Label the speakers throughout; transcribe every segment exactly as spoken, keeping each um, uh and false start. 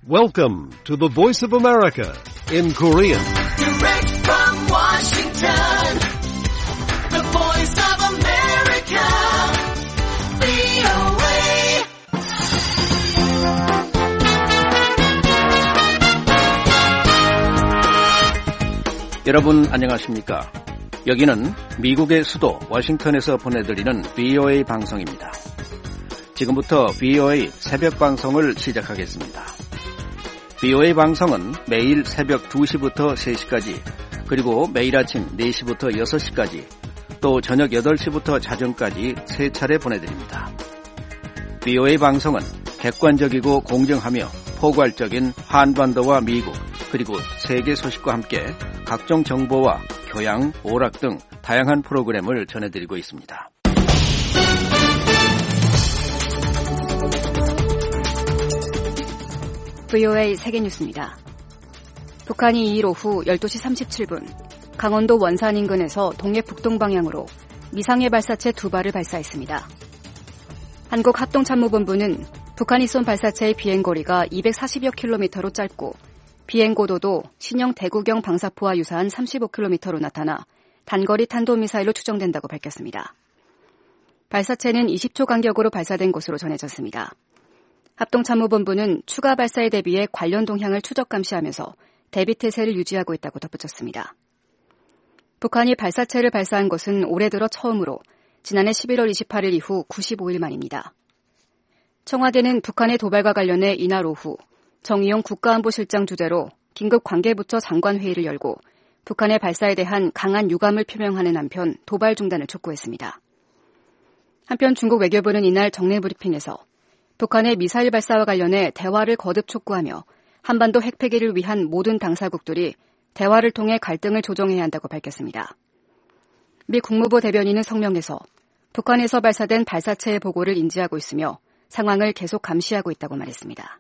Speaker 1: Welcome to the Voice of America in Korean.
Speaker 2: Direct from Washington, the Voice of America, 브이오에이.
Speaker 3: 여러분 안녕하십니까? 여기는 미국의 수도 워싱턴에서 보내드리는 브이오에이 방송입니다. 지금부터 브이오에이 새벽 방송을 시작하겠습니다. 브이오에이 방송은 매일 새벽 두 시부터 세 시까지, 그리고 매일 아침 네 시부터 여섯 시까지, 또 저녁 여덟 시부터 자정까지 세 차례 보내드립니다. 브이오에이 방송은 객관적이고 공정하며 포괄적인 한반도와 미국, 그리고 세계 소식과 함께 각종 정보와 교양, 오락 등 다양한 프로그램을 전해드리고 있습니다.
Speaker 4: 브이오에이 세계뉴스입니다. 북한이 이일 오후 열두 시 삼십칠 분 강원도 원산 인근에서 동해북동 방향으로 미상해 발사체 두 발을 발사했습니다. 한국합동참모본부는 북한이 쏜 발사체의 비행거리가 이백사십여 킬로미터로 짧고 비행고도도 신형 대구경 방사포와 유사한 삼십오 킬로미터로 나타나 단거리 탄도미사일로 추정된다고 밝혔습니다. 발사체는 이십 초 간격으로 발사된 것으로 전해졌습니다. 합동참모본부는 추가 발사에 대비해 관련 동향을 추적 감시하면서 대비 태세를 유지하고 있다고 덧붙였습니다. 북한이 발사체를 발사한 것은 올해 들어 처음으로 지난해 십일월 이십팔일 이후 구십오 일 만입니다. 청와대는 북한의 도발과 관련해 이날 오후 정의용 국가안보실장 주재로 긴급 관계부처 장관회의를 열고 북한의 발사에 대한 강한 유감을 표명하는 한편 도발 중단을 촉구했습니다. 한편 중국 외교부는 이날 정례 브리핑에서 북한의 미사일 발사와 관련해 대화를 거듭 촉구하며 한반도 핵폐기를 위한 모든 당사국들이 대화를 통해 갈등을 조정해야 한다고 밝혔습니다. 미 국무부 대변인은 성명에서 북한에서 발사된 발사체의 보고를 인지하고 있으며 상황을 계속 감시하고 있다고 말했습니다.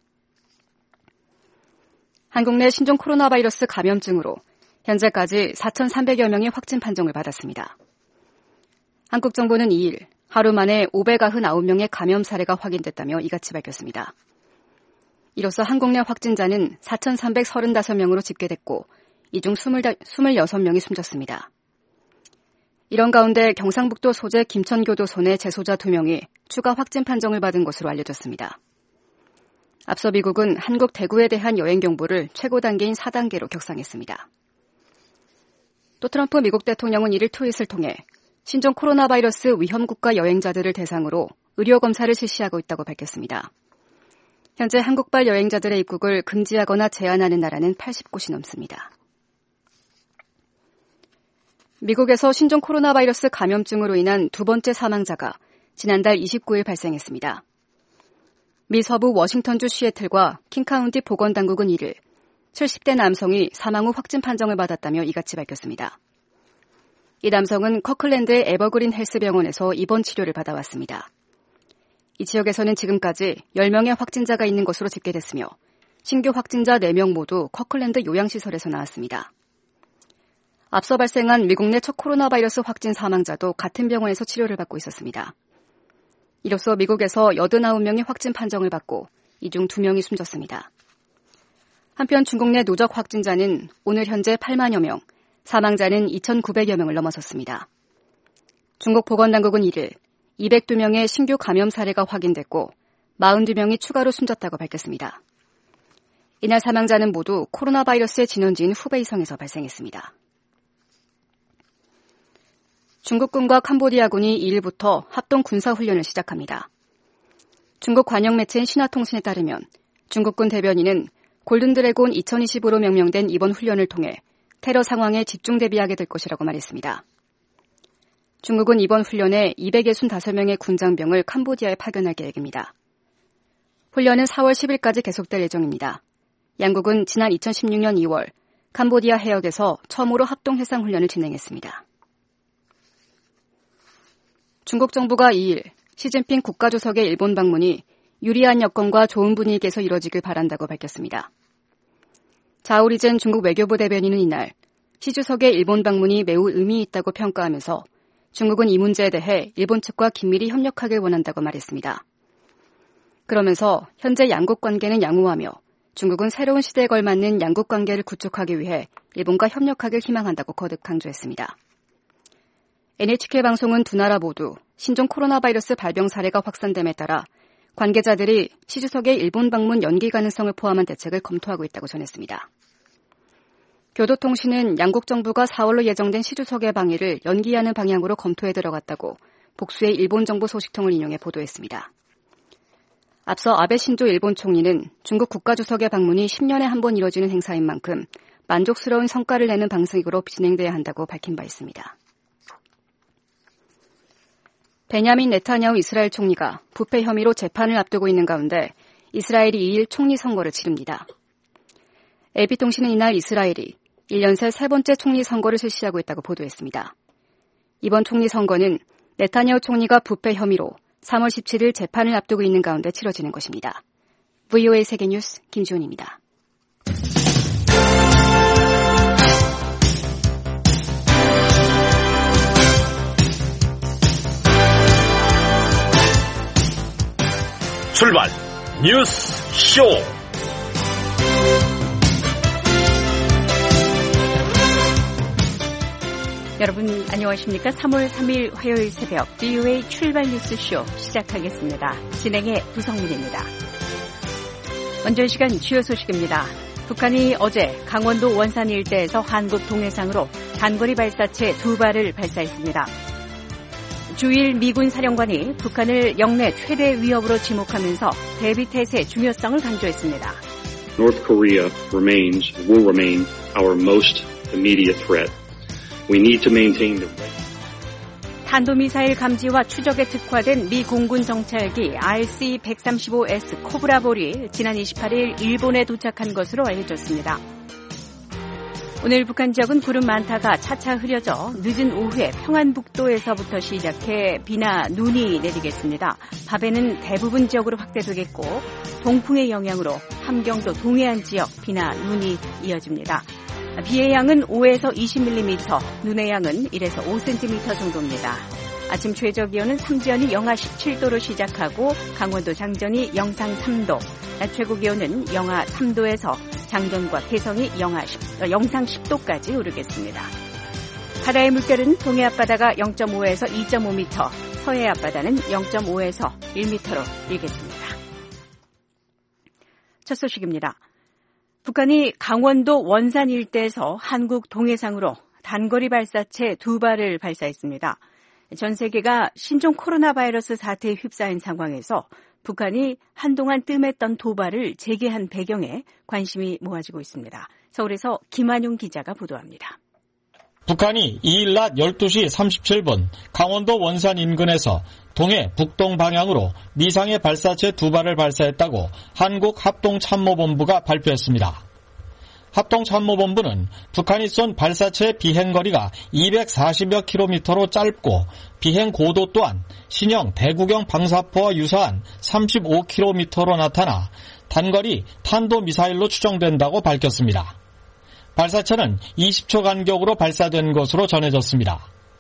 Speaker 4: 한국 내 신종 코로나 바이러스 감염증으로 현재까지 사천삼백여 명이 확진 판정을 받았습니다. 한국 정부는 이일 하루 만에 오백구십구 명의 감염 사례가 확인됐다며 이같이 밝혔습니다. 이로써 한국 내 확진자는 사천삼백삼십오 명으로 집계됐고 이 중 이십육 명이 숨졌습니다. 이런 가운데 경상북도 소재 김천교도소 내 재소자 두 명이 추가 확진 판정을 받은 것으로 알려졌습니다. 앞서 미국은 한국 대구에 대한 여행 경보를 최고 단계인 사 단계로 격상했습니다. 또 트럼프 미국 대통령은 이일 트윗을 통해 신종 코로나 바이러스 위험국가 여행자들을 대상으로 의료검사를 실시하고 있다고 밝혔습니다. 현재 한국발 여행자들의 입국을 금지하거나 제한하는 나라는 팔십 곳이 넘습니다. 미국에서 신종 코로나 바이러스 감염증으로 인한 두 번째 사망자가 지난달 이십구일 발생했습니다. 미 서부 워싱턴주 시애틀과 킹카운티 보건당국은 이일 칠십 대 남성이 사망 후 확진 판정을 받았다며 이같이 밝혔습니다. 이 남성은 커클랜드의 에버그린 헬스병원에서 입원 치료를 받아왔습니다. 이 지역에서는 지금까지 열 명의 확진자가 있는 것으로 집계됐으며 신규 확진자 네 명 모두 커클랜드 요양시설에서 나왔습니다. 앞서 발생한 미국 내 첫 코로나 바이러스 확진 사망자도 같은 병원에서 치료를 받고 있었습니다. 이로써 미국에서 팔십구 명이 확진 판정을 받고 이 중 두 명이 숨졌습니다. 한편 중국 내 누적 확진자는 오늘 현재 팔만여 명, 사망자는 이천구백여 명을 넘어섰습니다. 중국 보건당국은 이일 이백이 명의 신규 감염 사례가 확인됐고 사십이 명이 추가로 숨졌다고 밝혔습니다. 이날 사망자는 모두 코로나 바이러스의 진원지인 후베이성에서 발생했습니다. 중국군과 캄보디아군이 이일부터 합동 군사훈련을 시작합니다. 중국 관영 매체인 신화통신에 따르면 중국군 대변인은 골든드래곤 이천이십오로 명명된 이번 훈련을 통해 테러 상황에 집중 대비하게 될 것이라고 말했습니다. 중국은 이번 훈련에 이백육십오 명의 군장병을 캄보디아에 파견할 계획입니다. 훈련은 사월 십일까지 계속될 예정입니다. 양국은 지난 이천십육 년 이월 캄보디아 해역에서 처음으로 합동 해상훈련을 진행했습니다. 중국 정부가 이일 시진핑 국가주석의 일본 방문이 유리한 여건과 좋은 분위기에서 이뤄지길 바란다고 밝혔습니다. 자오리젠 중국 외교부 대변인은 이날 시 주석의 일본 방문이 매우 의미 있다고 평가하면서 중국은 이 문제에 대해 일본 측과 긴밀히 협력하길 원한다고 말했습니다. 그러면서 현재 양국 관계는 양호하며 중국은 새로운 시대에 걸맞는 양국 관계를 구축하기 위해 일본과 협력하길 희망한다고 거듭 강조했습니다. 엔에이치케이 방송은 두 나라 모두 신종 코로나 바이러스 발병 사례가 확산됨에 따라 관계자들이 시 주석의 일본 방문 연기 가능성을 포함한 대책을 검토하고 있다고 전했습니다. 교도통신은 양국 정부가 사월로 예정된 시 주석의 방위를 연기하는 방향으로 검토에 들어갔다고 복수의 일본 정부 소식통을 인용해 보도했습니다. 앞서 아베 신조 일본 총리는 중국 국가주석의 방문이 십 년에 한 번 이뤄지는 행사인 만큼 만족스러운 성과를 내는 방식으로 진행돼야 한다고 밝힌 바 있습니다. 베냐민 네타냐후 이스라엘 총리가 부패 혐의로 재판을 앞두고 있는 가운데 이스라엘이 이 일 총리 선거를 치릅니다. 에이피통신은 이날 이스라엘이 일 년 새 세 번째 총리 선거를 실시하고 있다고 보도했습니다. 이번 총리 선거는 네타냐후 총리가 부패 혐의로 삼월 십칠일 재판을 앞두고 있는 가운데 치러지는 것입니다. 브이오에이 세계뉴스 김지훈입니다.
Speaker 5: 출발 뉴스 쇼.
Speaker 6: 여러분 안녕하십니까? 삼월 삼일 화요일 새벽 브이오에이 출발 뉴스쇼 시작하겠습니다. 진행의 부성민입니다. 먼저 이 시간 주요 소식입니다. 북한이 어제 강원도 원산 일대에서 한국 동해상으로 단거리 발사체 두 발을 발사했습니다. 주일 미군 사령관이 북한을 영내 최대 위협으로 지목하면서 대비태세의 중요성을 강조했습니다.
Speaker 7: North Korea remains, will remain our most immediate threat. We need to maintain the
Speaker 6: 탄도미사일 감지와 추적에 특화된 미 공군 정찰기 알씨 백삼십오 에스 코브라볼이 지난 이십팔일 일본에 도착한 것으로 알려졌습니다. 오늘 북한 지역은 구름 많다가 차차 흐려져 늦은 오후에 평안북도에서부터 시작해 비나 눈이 내리겠습니다. 밤에는 대부분 지역으로 확대되겠고 동풍의 영향으로 함경도 동해안 지역 비나 눈이 이어집니다. 비의 양은 오에서 이십 밀리미터, 눈의 양은 일에서 오 센티미터 정도입니다. 아침 최저 기온은 삼지연이 영하 십칠도로 시작하고 강원도 장전이 영상 삼도, 낮 최고 기온은 영하 삼도에서 장전과 개성이 영하 십, 영상 십도까지 오르겠습니다. 바다의 물결은 동해 앞바다가 영점오에서 이점오 미터, 서해 앞바다는 영점오에서 일 미터로 일겠습니다. 첫 소식입니다. 북한이 강원도 원산 일대에서 한국 동해상으로 단거리 발사체 두 발을 발사했습니다. 전 세계가 신종 코로나 바이러스 사태에 휩싸인 상황에서 북한이 한동안 뜸했던 도발을 재개한 배경에 관심이 모아지고 있습니다. 서울에서 김한용 기자가 보도합니다.
Speaker 8: 북한이 이일 낮 열두시 삼십칠분 강원도 원산 인근에서 동해 북동 방향으로 미상의 발사체 두 발을 발사했다고 한국합동참모본부가 발표했습니다. 합동참모본부는 북한이 쏜 발사체의 비행거리가 이백사십여 킬로미터로 짧고 비행 고도 또한 신형 대구경 방사포와 유사한 삼십오 킬로미터로 나타나 단거리 탄도미사일로 추정된다고 밝혔습니다. 발사체는 이십 초 간격으로 발사된 것으로 전해졌습니다.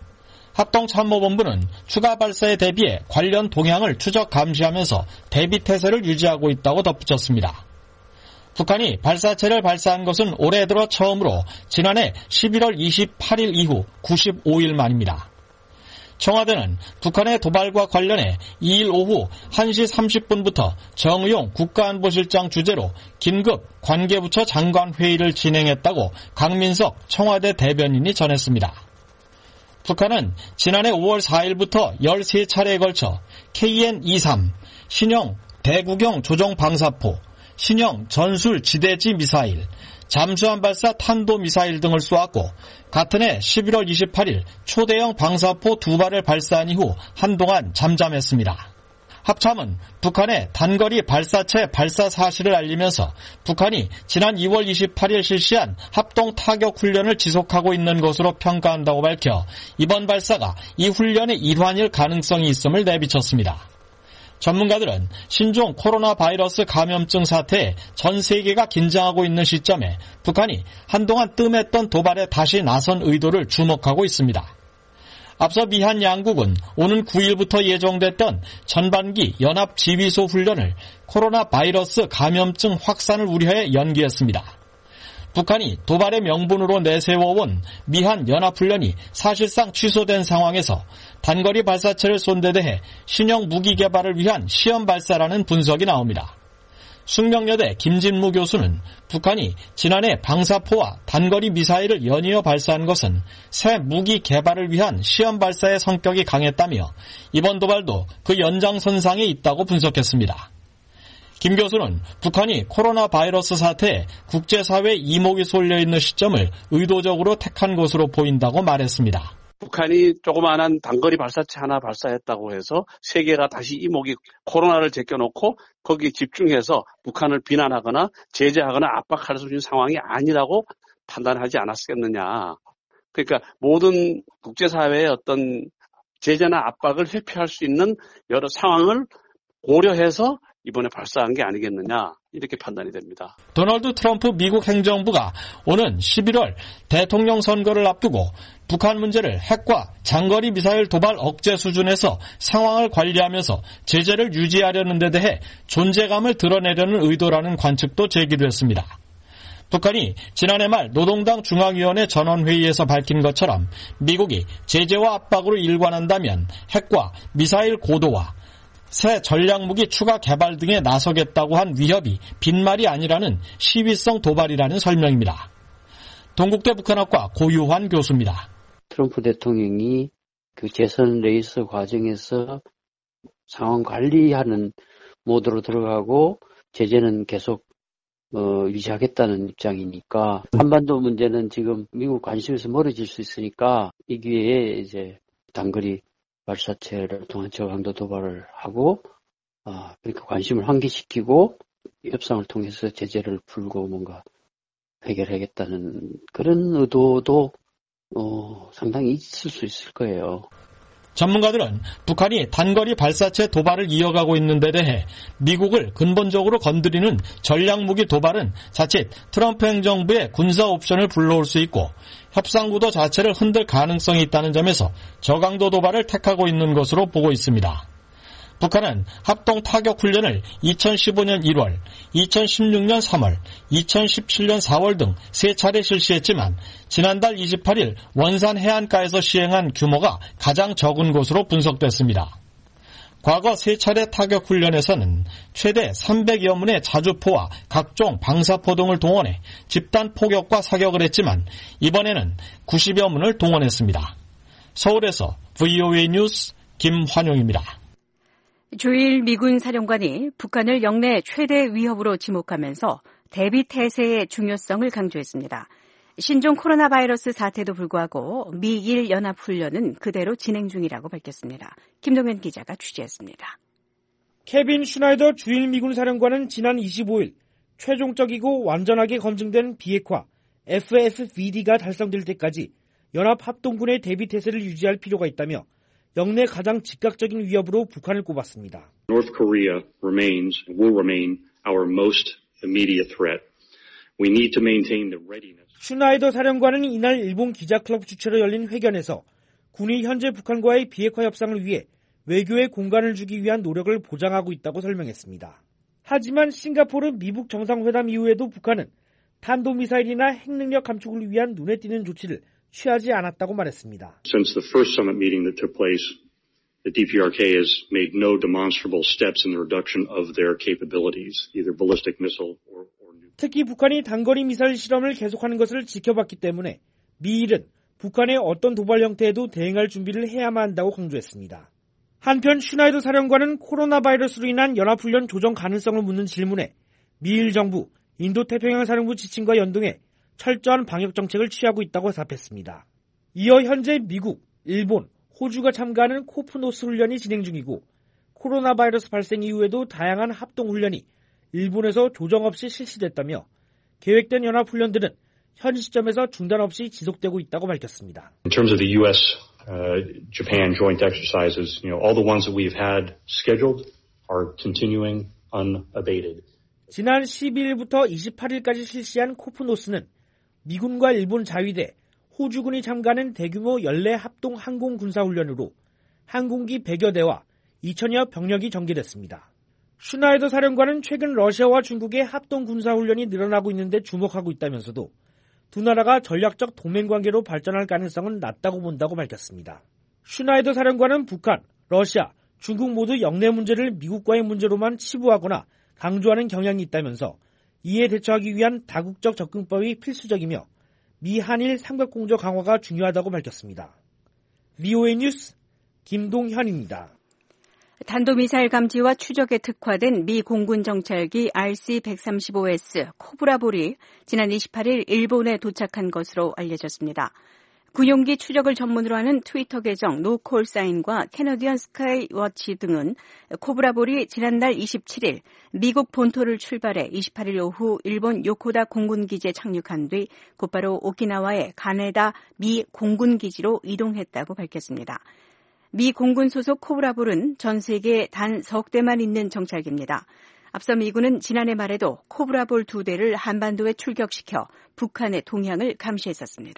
Speaker 8: 합동참모본부는 추가 발사에 대비해 관련 동향을 추적 감시하면서 대비태세를 유지하고 있다고 덧붙였습니다. 북한이 발사체를 발사한 것은 올해 들어 처음으로 지난해 십일월 이십팔일 이후 구십오일 만입니다. 청와대는 북한의 도발과 관련해 이일 오후 한시 삼십분부터 정의용 국가안보실장 주재로 긴급 관계부처 장관회의를 진행했다고 강민석 청와대 대변인이 전했습니다. 북한은 지난해 오월 사일부터 열세 차례에 걸쳐 케이엔 이십삼, 신형 대구경 조종 방사포, 신형 전술 지대지 미사일, 잠수함 발사 탄도미사일 등을 쏘았고 같은 해 십일월 이십팔일 초대형 방사포 두 발을 발사한 이후 한동안 잠잠했습니다. 합참은 북한의 단거리 발사체 발사 사실을 알리면서 북한이 지난 이월 이십팔일 실시한 합동 타격 훈련을 지속하고 있는 것으로 평가한다고 밝혀 이번 발사가 이 훈련의 일환일 가능성이 있음을 내비쳤습니다. 전문가들은 신종 코로나 바이러스 감염증 사태에 전 세계가 긴장하고 있는 시점에 북한이 한동안 뜸했던 도발에 다시 나선 의도를 주목하고 있습니다. 앞서 미한 양국은 오는 구 일부터 예정됐던 전반기 연합지휘소 훈련을 코로나 바이러스 감염증 확산을 우려해 연기했습니다. 북한이 도발의 명분으로 내세워온 미한 연합훈련이 사실상 취소된 상황에서 단거리 발사체를 쏜 데 대해 신형 무기 개발을 위한 시험 발사라는 분석이 나옵니다. 숙명여대 김진무 교수는 북한이 지난해 방사포와 단거리 미사일을 연이어 발사한 것은 새 무기 개발을 위한 시험 발사의 성격이 강했다며 이번 도발도 그 연장선상에 있다고 분석했습니다. 김 교수는 북한이 코로나 바이러스 사태에 국제사회 이목이 쏠려 있는 시점을 의도적으로 택한 것으로 보인다고 말했습니다.
Speaker 9: 북한이 조그마한 단거리 발사체 하나 발사했다고 해서 세계가 다시 이목이 코로나를 제껴놓고 거기에 집중해서 북한을 비난하거나 제재하거나 압박할 수 있는 상황이 아니라고 판단하지 않았겠느냐. 그러니까 모든 국제사회의 어떤 제재나 압박을 회피할 수 있는 여러 상황을 고려해서 이번에 발사한 게 아니겠느냐 이렇게 판단이 됩니다.
Speaker 8: 도널드 트럼프 미국 행정부가 오는 십일월 대통령 선거를 앞두고 북한 문제를 핵과 장거리 미사일 도발 억제 수준에서 상황을 관리하면서 제재를 유지하려는 데 대해 존재감을 드러내려는 의도라는 관측도 제기됐습니다. 북한이 지난해 말 노동당 중앙위원회 전원회의에서 밝힌 것처럼 미국이 제재와 압박으로 일관한다면 핵과 미사일 고도화, 새 전략무기 추가 개발 등에 나서겠다고 한 위협이 빈말이 아니라는 시위성 도발이라는 설명입니다. 동국대 북한학과 고유환 교수입니다.
Speaker 10: 트럼프 대통령이 그 재선 레이스 과정에서 상황 관리하는 모드로 들어가고 제재는 계속 어, 유지하겠다는 입장이니까 한반도 문제는 지금 미국 관심에서 멀어질 수 있으니까 이 기회에 이제 단거리 발사체를 통한 저강도 도발을 하고 아, 그렇게 관심을 환기시키고 협상을 통해서 제재를 풀고 뭔가 해결하겠다는 그런 의도도 어, 상당히 있을 수 있을 거예요.
Speaker 8: 전문가들은 북한이 단거리 발사체 도발을 이어가고 있는 데 대해 미국을 근본적으로 건드리는 전략무기 도발은 자칫 트럼프 행정부의 군사 옵션을 불러올 수 있고 협상 구도 자체를 흔들 가능성이 있다는 점에서 저강도 도발을 택하고 있는 것으로 보고 있습니다. 북한은 합동 타격 훈련을 이천십오 년 일월, 이천십육 년 삼월, 이천십칠 년 사월 등 세 차례 실시했지만 지난달 이십팔 일 원산 해안가에서 시행한 규모가 가장 적은 것으로 분석됐습니다. 과거 세 차례 타격 훈련에서는 최대 삼백여 문의 자주포와 각종 방사포 등을 동원해 집단 포격과 사격을 했지만 이번에는 구십여 문을 동원했습니다. 서울에서 브이오에이 뉴스 김환용입니다.
Speaker 6: 조일 미군 사령관이 북한을 영내 최대 위협으로 지목하면서 대비 태세의 중요성을 강조했습니다. 신종 코로나 바이러스 사태도 불구하고 미일 연합훈련은 그대로 진행 중이라고 밝혔습니다. 김동현 기자가 취재했습니다.
Speaker 11: 케빈 슈나이더 주일 미군 사령관은 지난 이십오 일 최종적이고 완전하게 검증된 비핵화 에프에프비디가 달성될 때까지 연합합동군의 대비 태세를 유지할 필요가 있다며 영내 가장 즉각적인 위협으로 북한을 꼽았습니다.
Speaker 7: North Korea remains and will remain our most immediate threat. We need to maintain the readiness.
Speaker 11: 슈나이더 사령관은 이날 일본 기자클럽 주최로 열린 회견에서 군이 현재 북한과의 비핵화 협상을 위해 외교의 공간을 주기 위한 노력을 보장하고 있다고 설명했습니다. 하지만 싱가포르 미북 정상회담 이후에도 북한은 탄도미사일이나 핵능력 감축을 위한 눈에 띄는 조치를 취하지 않았다고 말했습니다.
Speaker 7: Since the first summit meeting that took place, the 디피아르케이 has made no demonstrable steps in the reduction of their capabilities, either ballistic missile or, or nuclear.
Speaker 11: 특히 북한이 단거리 미사일 실험을 계속하는 것을 지켜봤기 때문에 미일은 북한의 어떤 도발 형태에도 대응할 준비를 해야만 한다고 강조했습니다. 한편 슈나이더 사령관은 코로나 바이러스로 인한 연합훈련 조정 가능성을 묻는 질문에 미일 정부, 인도태평양 사령부 지침과 연동해 철저한 방역 정책을 취하고 있다고 답했습니다. 이어 현재 미국, 일본, 호주가 참가하는 코프노스 훈련이 진행 중이고 코로나 바이러스 발생 이후에도 다양한 합동훈련이 일본에서 조정 없이 실시됐다며 계획된 연합훈련들은 현 시점에서 중단 없이 지속되고 있다고 밝혔습니다.
Speaker 7: In terms of the U S, uh, Japan joint exercises, you know, all the ones that we've had scheduled are continuing unabated.
Speaker 11: 지난 십이 일부터 이십팔 일까지 실시한 코프노스는 미군과 일본 자위대, 호주군이 참가하는 대규모 연례 합동 항공 군사훈련으로 항공기 백여 대와 이천여 병력이 전개됐습니다. 슈나이더 사령관은 최근 러시아와 중국의 합동 군사훈련이 늘어나고 있는데 주목하고 있다면서도 두 나라가 전략적 동맹관계로 발전할 가능성은 낮다고 본다고 밝혔습니다. 슈나이더 사령관은 북한, 러시아, 중국 모두 영내 문제를 미국과의 문제로만 치부하거나 강조하는 경향이 있다면서 이에 대처하기 위한 다국적 접근법이 필수적이며 미-한일 삼각공조 강화가 중요하다고 밝혔습니다. 브이오에이 뉴스 김동현입니다.
Speaker 6: 탄도미사일 감지와 추적에 특화된 미 공군 정찰기 알씨 백삼십오 에스 코브라볼이 지난 이십팔일 일본에 도착한 것으로 알려졌습니다. 군용기 추적을 전문으로 하는 트위터 계정 노콜사인과 캐너디언 스카이워치 등은 코브라볼이 지난달 이십칠일 미국 본토를 출발해 이십팔일 오후 일본 요코다 공군기지에 착륙한 뒤 곧바로 오키나와의 가네다 미 공군기지로 이동했다고 밝혔습니다. 미 공군 소속 코브라볼은 전 세계에 단 석 대만 있는 정찰기입니다. 앞서 미군은 지난해 말에도 코브라볼 두 대를 한반도에 출격시켜 북한의 동향을 감시했었습니다.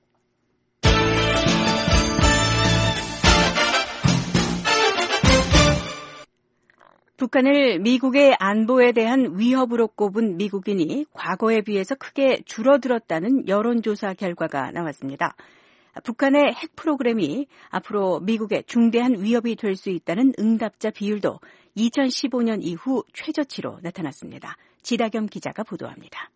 Speaker 6: 북한을 미국의 안보에 대한 위협으로 꼽은 미국인이 과거에 비해서 크게 줄어들었다는 여론조사 결과가 나왔습니다. 북한의 핵 프로그램이 앞으로 미국의 중대한 위협이 될 수 있다는 응답자 비율도 이천십오년 이후 최저치로 나타났습니다. 지다겸 기자가 보도합니다.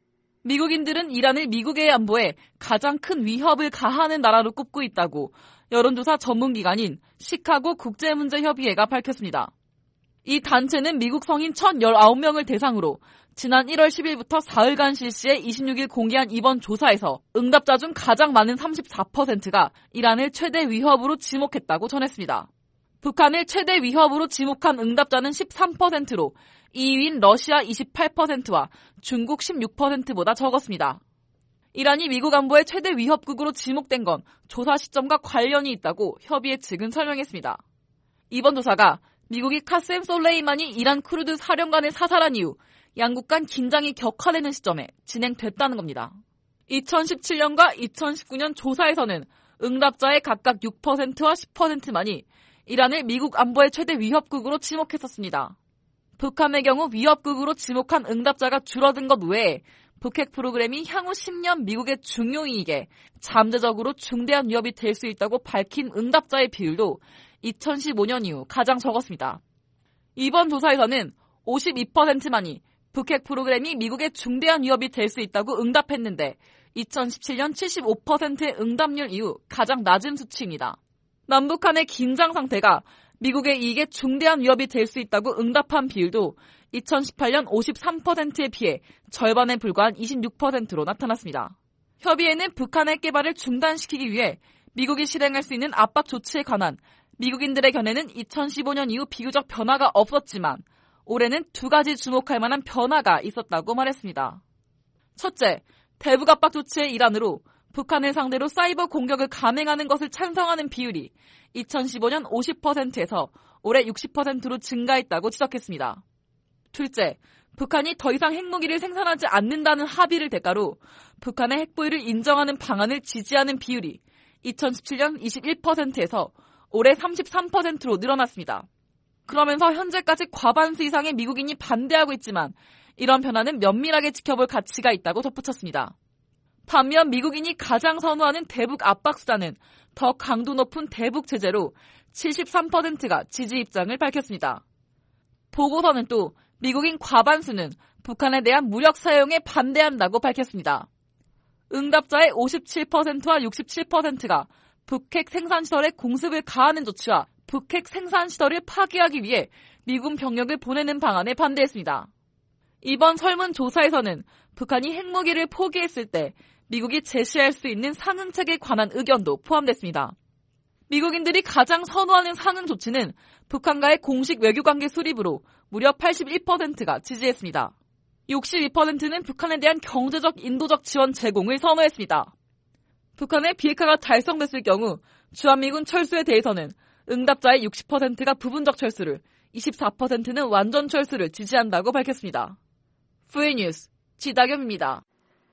Speaker 12: 미국인들은 이란을 미국의 안보에 가장 큰 위협을 가하는 나라로 꼽고 있다고 여론조사 전문기관인 시카고 국제문제협의회가 밝혔습니다. 이 단체는 미국 성인 천십구 명을 대상으로 지난 일월 십일부터 사흘간 실시해 이십육일 공개한 이번 조사에서 응답자 중 가장 많은 삼십사 퍼센트가 이란을 최대 위협으로 지목했다고 전했습니다. 북한을 최대 위협으로 지목한 응답자는 십삼 퍼센트로 이 위인 러시아 이십팔 퍼센트와 중국 십육 퍼센트보다 적었습니다. 이란이 미국 안보의 최대 위협국으로 지목된 건 조사 시점과 관련이 있다고 협의회 측은 설명했습니다. 이번 조사가 미국이 카셈 솔레이마니 이란 쿠르드 사령관을 사살한 이후 양국 간 긴장이 격화되는 시점에 진행됐다는 겁니다. 이천십칠년과 이천십구년 조사에서는 응답자의 각각 육 퍼센트와 십 퍼센트만이 이란을 미국 안보의 최대 위협국으로 지목했었습니다. 북한의 경우 위협국으로 지목한 응답자가 줄어든 것 외에 북핵 프로그램이 향후 십 년 미국의 중요 이익에 잠재적으로 중대한 위협이 될 수 있다고 밝힌 응답자의 비율도 이천십오년 이후 가장 적었습니다. 이번 조사에서는 오십이 퍼센트만이 북핵 프로그램이 미국의 중대한 위협이 될 수 있다고 응답했는데 이천십칠년 칠십오 퍼센트의 응답률 이후 가장 낮은 수치입니다. 남북한의 긴장 상태가 미국의 이익에 중대한 위협이 될 수 있다고 응답한 비율도 이천십팔년 오십삼 퍼센트에 비해 절반에 불과한 이십육 퍼센트로 나타났습니다. 협의회는 북한의 개발을 중단시키기 위해 미국이 실행할 수 있는 압박 조치에 관한 미국인들의 견해는 이천십오년 이후 비교적 변화가 없었지만 올해는 두 가지 주목할 만한 변화가 있었다고 말했습니다. 첫째, 대북 압박 조치의 일환으로 북한을 상대로 사이버 공격을 감행하는 것을 찬성하는 비율이 이천십오년 오십 퍼센트에서 올해 육십 퍼센트로 증가했다고 지적했습니다. 둘째, 북한이 더 이상 핵무기를 생산하지 않는다는 합의를 대가로 북한의 핵보유를 인정하는 방안을 지지하는 비율이 이천십칠년 이십일 퍼센트에서 올해 삼십삼 퍼센트로 늘어났습니다. 그러면서 현재까지 과반수 이상의 미국인이 반대하고 있지만 이런 변화는 면밀하게 지켜볼 가치가 있다고 덧붙였습니다. 반면 미국인이 가장 선호하는 대북 압박 수단은 더 강도 높은 대북 제재로 칠십삼 퍼센트가 지지 입장을 밝혔습니다. 보고서는 또 미국인 과반수는 북한에 대한 무력 사용에 반대한다고 밝혔습니다. 응답자의 오십칠 퍼센트와 육십칠 퍼센트가 북핵 생산시설에 공습을 가하는 조치와 북핵 생산시설을 파기하기 위해 미군 병력을 보내는 방안에 반대했습니다. 이번 설문조사에서는 북한이 핵무기를 포기했을 때 미국이 제시할 수 있는 상응책에 관한 의견도 포함됐습니다. 미국인들이 가장 선호하는 상응 조치는 북한과의 공식 외교관계 수립으로 무려 팔십일 퍼센트가 지지했습니다. 육십이 퍼센트는 북한에 대한 경제적, 인도적 지원 제공을 선호했습니다. 북한의 비핵화가 달성됐을 경우 주한미군 철수에 대해서는 응답자의 육십 퍼센트가 부분적 철수를, 이십사 퍼센트는 완전 철수를 지지한다고 밝혔습니다. 브이오에이 뉴스 지다겸입니다.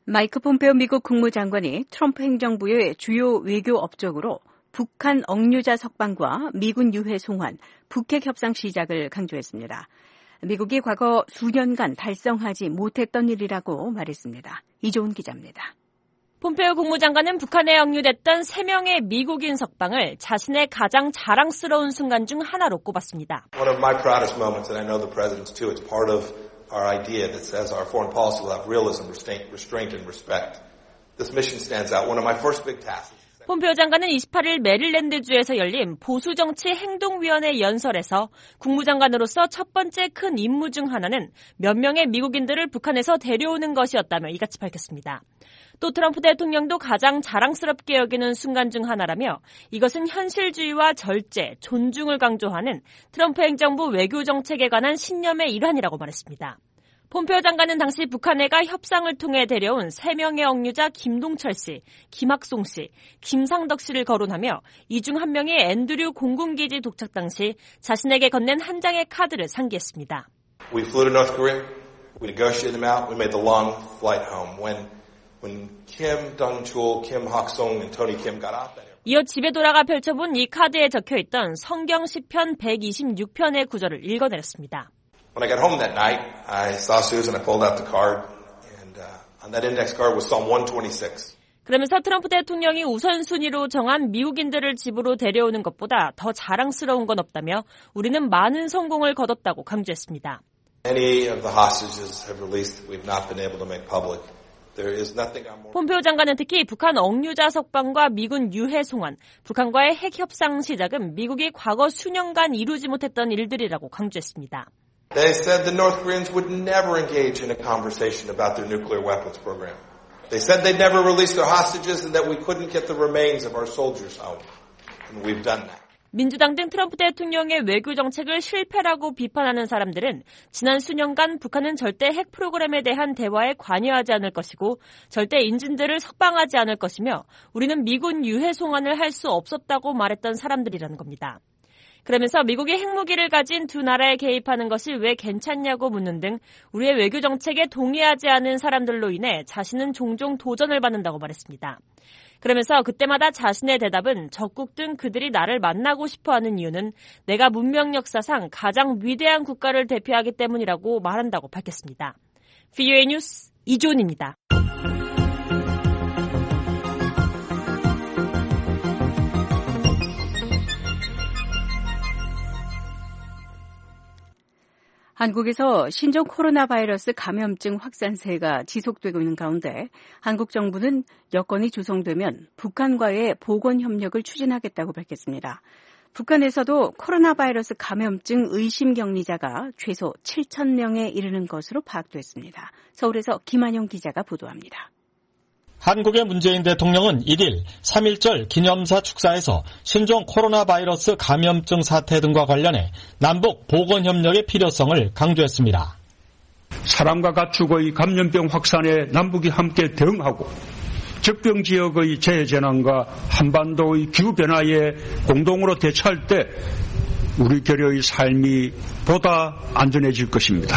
Speaker 6: 마이크 폼페오 미국 국무장관이 트럼프 행정부의 주요 외교 업적으로 북한 억류자 석방과 미군 유해 송환, 북핵 협상 시작을 강조했습니다. 미국이 과거 수년간 달성하지 못했던 일이라고 말했습니다. 이조은 기자입니다.
Speaker 13: 폼페오 국무장관은 북한에 억류됐던 세 명의 미국인 석방을 자신의 가장 자랑스러운 순간 중 하나로 꼽았습니다.
Speaker 14: One of my proudest moments, and I know the president's too, it's part of our idea that says our foreign policy will have realism, restraint, and respect. This mission stands out. One of my first big tasks.
Speaker 13: 폼페오 장관은 이십팔 일 메릴랜드주에서 열린 보수정치 행동위원회 연설에서 국무장관으로서 첫 번째 큰 임무 중 하나는 몇 명의 미국인들을 북한에서 데려오는 것이었다며 이같이 밝혔습니다. 또 트럼프 대통령도 가장 자랑스럽게 여기는 순간 중 하나라며 이것은 현실주의와 절제, 존중을 강조하는 트럼프 행정부 외교정책에 관한 신념의 일환이라고 말했습니다. 폼페오 장관은 당시 북한해가 협상을 통해 데려온 세 명의 억류자 김동철 씨, 김학송 씨, 김상덕 씨를 거론하며 이 중 한 명이 앤드류 공군기지 도착 당시 자신에게 건넨 한 장의 카드를 상기했습니다.
Speaker 14: We flew to North Korea. We negotiated them out. We made the long flight home. When when Kim Dong-chul, Kim Hak-song, and Tony Kim got out there.
Speaker 13: 이어 집에 돌아가 펼쳐본 이 카드에 적혀있던 성경 시편 백이십육 편의 구절을 읽어내렸습니다.
Speaker 14: When I got home that night, I saw Susan, I pulled out the card, and uh, on that index card was Psalm one twenty-six.
Speaker 13: 그러면서 트럼프 대통령이 우선순위로 정한 미국인들을 집으로 데려오는 것보다 더 자랑스러운 건 없다며 우리는 많은 성공을 거뒀다고 강조했습니다.
Speaker 14: Many of the hostages have released that we've not been able to make public. There is nothing I'm more...
Speaker 13: 폼페오 장관은 특히 북한 억류자 석방과 미군 유해 송환, 북한과의 핵 협상 시작은 미국이 과거 수년간 이루지 못했던 일들이라고 강조했습니다.
Speaker 14: They said the North Koreans would never engage in a conversation about their nuclear weapons program. They said they'd never release their hostages and that we couldn't get the remains of our soldiers home. And we've done that.
Speaker 13: 민주당 등 트럼프 대통령의 외교 정책을 실패라고 비판하는 사람들은 지난 수년간 북한은 절대 핵 프로그램에 대한 대화에 관여하지 않을 것이고 절대 인질들을 석방하지 않을 것이며 우리는 미군 유해 송환을 할 수 없었다고 말했던 사람들이라는 겁니다. 그러면서 미국이 핵무기를 가진 두 나라에 개입하는 것이 왜 괜찮냐고 묻는 등 우리의 외교 정책에 동의하지 않은 사람들로 인해 자신은 종종 도전을 받는다고 말했습니다. 그러면서 그때마다 자신의 대답은 적국 등 그들이 나를 만나고 싶어하는 이유는 내가 문명 역사상 가장 위대한 국가를 대표하기 때문이라고 말한다고 밝혔습니다. 브이오에이 뉴스 이조은입니다.
Speaker 6: 한국에서 신종 코로나 바이러스 감염증 확산세가 지속되고 있는 가운데 한국 정부는 여건이 조성되면 북한과의 보건 협력을 추진하겠다고 밝혔습니다. 북한에서도 코로나 바이러스 감염증 의심 격리자가 최소 칠천 명에 이르는 것으로 파악됐습니다. 서울에서 김한영 기자가 보도합니다.
Speaker 8: 한국의 문재인 대통령은 일 일 삼일절 기념사 축사에서 신종 코로나 바이러스 감염증 사태 등과 관련해 남북 보건협력의 필요성을 강조했습니다.
Speaker 15: 사람과 가축의 감염병 확산에 남북이 함께 대응하고 적병 지역의 재해재난과 한반도의 기후변화에 공동으로 대처할 때 우리 결여의 삶이 보다 안전해질 것입니다.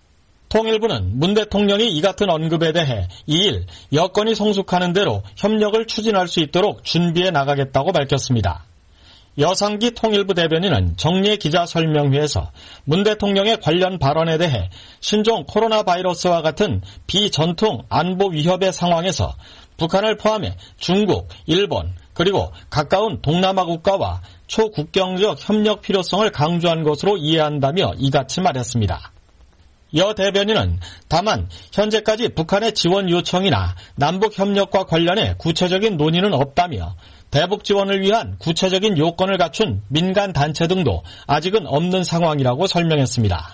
Speaker 8: 통일부는 문 대통령이 이 같은 언급에 대해 이 일 여건이 성숙하는 대로 협력을 추진할 수 있도록 준비해 나가겠다고 밝혔습니다. 여상기 통일부 대변인은 정례 기자설명회에서 문 대통령의 관련 발언에 대해 신종 코로나 바이러스와 같은 비전통 안보 위협의 상황에서 북한을 포함해 중국, 일본, 그리고 가까운 동남아 국가와 초국경적 협력 필요성을 강조한 것으로 이해한다며 이같이 말했습니다. 여 대변인은 다만 현재까지 북한의 지원 요청이나 남북 협력과 관련해 구체적인 논의는 없다며 대북 지원을 위한 구체적인 요건을 갖춘 민간 단체 등도 아직은 없는 상황이라고 설명했습니다.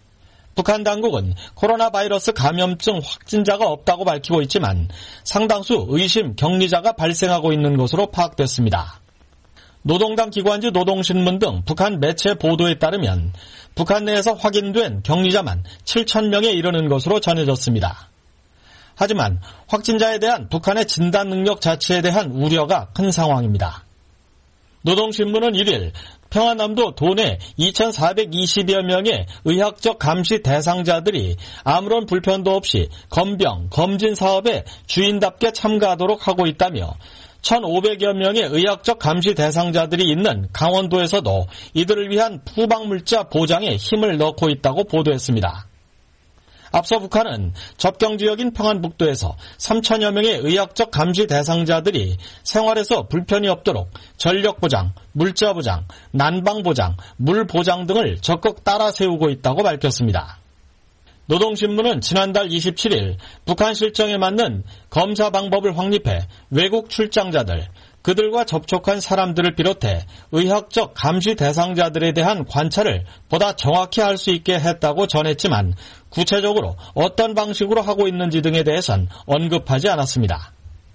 Speaker 8: 북한 당국은 코로나 바이러스 감염증 확진자가 없다고 밝히고 있지만 상당수 의심 격리자가 발생하고 있는 것으로 파악됐습니다. 노동당 기관지 노동신문 등 북한 매체 보도에 따르면 북한 내에서 확인된 격리자만 칠천 명에 이르는 것으로 전해졌습니다. 하지만 확진자에 대한 북한의 진단 능력 자체에 대한 우려가 큰 상황입니다. 노동신문은 일 일 평안남도 도내 이천사백이십여 명의 의학적 감시 대상자들이 아무런 불편도 없이 검병, 검진 사업에 주인답게 참가하도록 하고 있다며 천오백여 명의 의학적 감시 대상자들이 있는 강원도에서도 이들을 위한 후방물자 보장에 힘을 넣고 있다고 보도했습니다. 앞서 북한은 접경지역인 평안북도에서 삼천여 명의 의학적 감시 대상자들이 생활에서 불편이 없도록 전력보장, 물자보장, 난방보장, 물보장 등을 적극 따라 세우고 있다고 밝혔습니다. 노동신문은 지난달 이십칠일 북한 실정에 맞는 검사 방법을 확립해 외국 출장자들, 그들과 접촉한 사람들을 비롯해 의학적 감시 대상자들에 대한 관찰을 보다 정확히 할 수 있게 했다고 전했지만 구체적으로 어떤 방식으로 하고 있는지 등에 대해선 언급하지 않았습니다.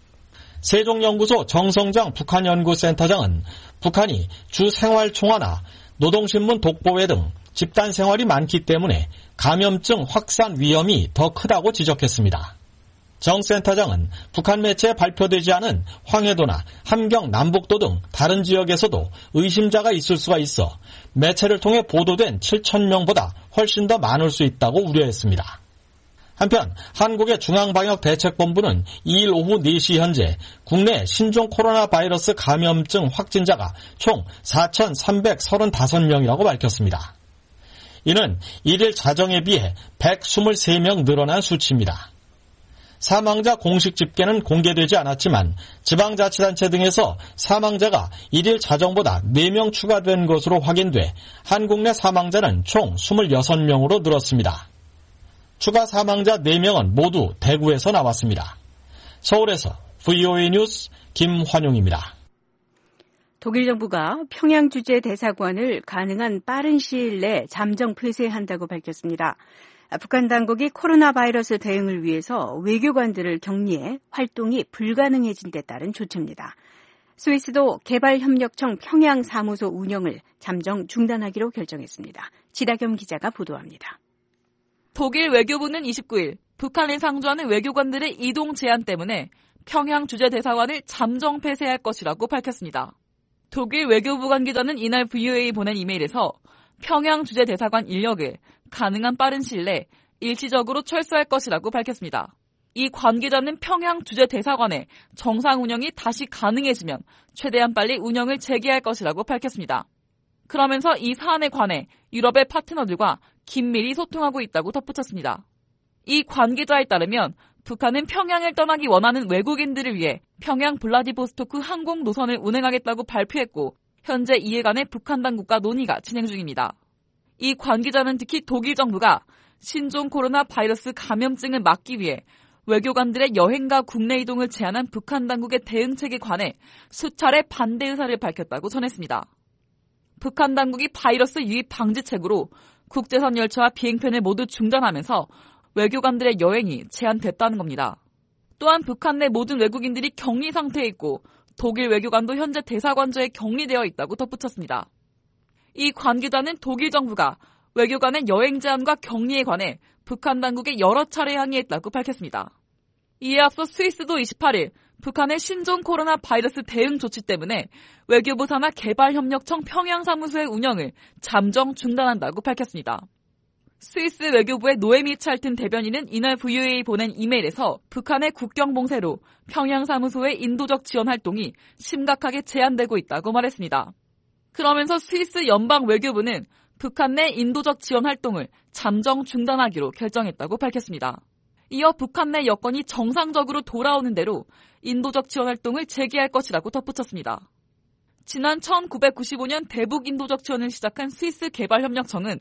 Speaker 8: 세종연구소 정성장 북한연구센터장은 북한이 주 생활총화나 노동신문 독보회 등 집단 생활이 많기 때문에 감염증 확산 위험이 더 크다고 지적했습니다. 정 센터장은 북한 매체에 발표되지 않은 황해도나 함경 남북도 등 다른 지역에서도 의심자가 있을 수가 있어 매체를 통해 보도된 칠천 명보다 훨씬 더 많을 수 있다고 우려했습니다. 한편 한국의 중앙방역대책본부는 이일 오후 네 시 현재 국내 신종 코로나 바이러스 감염증 확진자가 총 사천삼백삼십오 명이라고 밝혔습니다. 이는 일일 자정에 비해 백이십삼 명 늘어난 수치입니다. 사망자 공식 집계는 공개되지 않았지만 지방자치단체 등에서 사망자가 일일 자정보다 네 명 추가된 것으로 확인돼 한국 내 사망자는 총 이십육 명으로 늘었습니다. 추가 사망자 네 명은 모두 대구에서 나왔습니다. 서울에서 브이오에이 뉴스 김환용입니다.
Speaker 6: 독일 정부가 평양 주재 대사관을 가능한 빠른 시일 내 잠정 폐쇄한다고 밝혔습니다. 북한 당국이 코로나 바이러스 대응을 위해서 외교관들을 격리해 활동이 불가능해진 데 따른 조치입니다. 스위스도 개발협력청 평양 사무소 운영을 잠정 중단하기로 결정했습니다. 지다겸 기자가 보도합니다.
Speaker 12: 독일 외교부는 이십구일 북한에 상주하는 외교관들의 이동 제한 때문에 평양 주재 대사관을 잠정 폐쇄할 것이라고 밝혔습니다. 독일 외교부 관계자는 이날 브이오에이 보낸 이메일에서 평양 주재 대사관 인력을 가능한 빠른 시일 내 일시적으로 철수할 것이라고 밝혔습니다. 이 관계자는 평양 주재 대사관의 정상 운영이 다시 가능해지면 최대한 빨리 운영을 재개할 것이라고 밝혔습니다. 그러면서 이 사안에 관해 유럽의 파트너들과 긴밀히 소통하고 있다고 덧붙였습니다. 이 관계자에 따르면 북한은 평양을 떠나기 원하는 외국인들을 위해 평양 블라디보스토크 항공 노선을 운행하겠다고 발표했고 현재 이에 관해 북한 당국과 논의가 진행 중입니다. 이 관계자는 특히 독일 정부가 신종 코로나 바이러스 감염증을 막기 위해 외교관들의 여행과 국내 이동을 제한한 북한 당국의 대응책에 관해 수차례 반대 의사를 밝혔다고 전했습니다. 북한 당국이 바이러스 유입 방지책으로 국제선 열차와 비행편을 모두 중단하면서 외교관들의 여행이 제한됐다는 겁니다. 또한 북한 내 모든 외국인들이 격리 상태에 있고 독일 외교관도 현재 대사관저에 격리되어 있다고 덧붙였습니다. 이 관계자는 독일 정부가 외교관의 여행 제한과 격리에 관해 북한 당국에 여러 차례 항의했다고 밝혔습니다. 이에 앞서 스위스도 이십팔일 북한의 신종 코로나 바이러스 대응 조치 때문에 외교부 산하 개발협력청 평양사무소의 운영을 잠정 중단한다고 밝혔습니다. 스위스 외교부의 노에미 찰튼 대변인은 이날 브이오에이 보낸 이메일에서 북한의 국경 봉쇄로 평양사무소의 인도적 지원 활동이 심각하게 제한되고 있다고 말했습니다. 그러면서 스위스 연방 외교부는 북한 내 인도적 지원 활동을 잠정 중단하기로 결정했다고 밝혔습니다. 이어 북한 내 여건이 정상적으로 돌아오는 대로 인도적 지원 활동을 재개할 것이라고 덧붙였습니다. 지난 천구백구십오년 대북 인도적 지원을 시작한 스위스 개발협력청은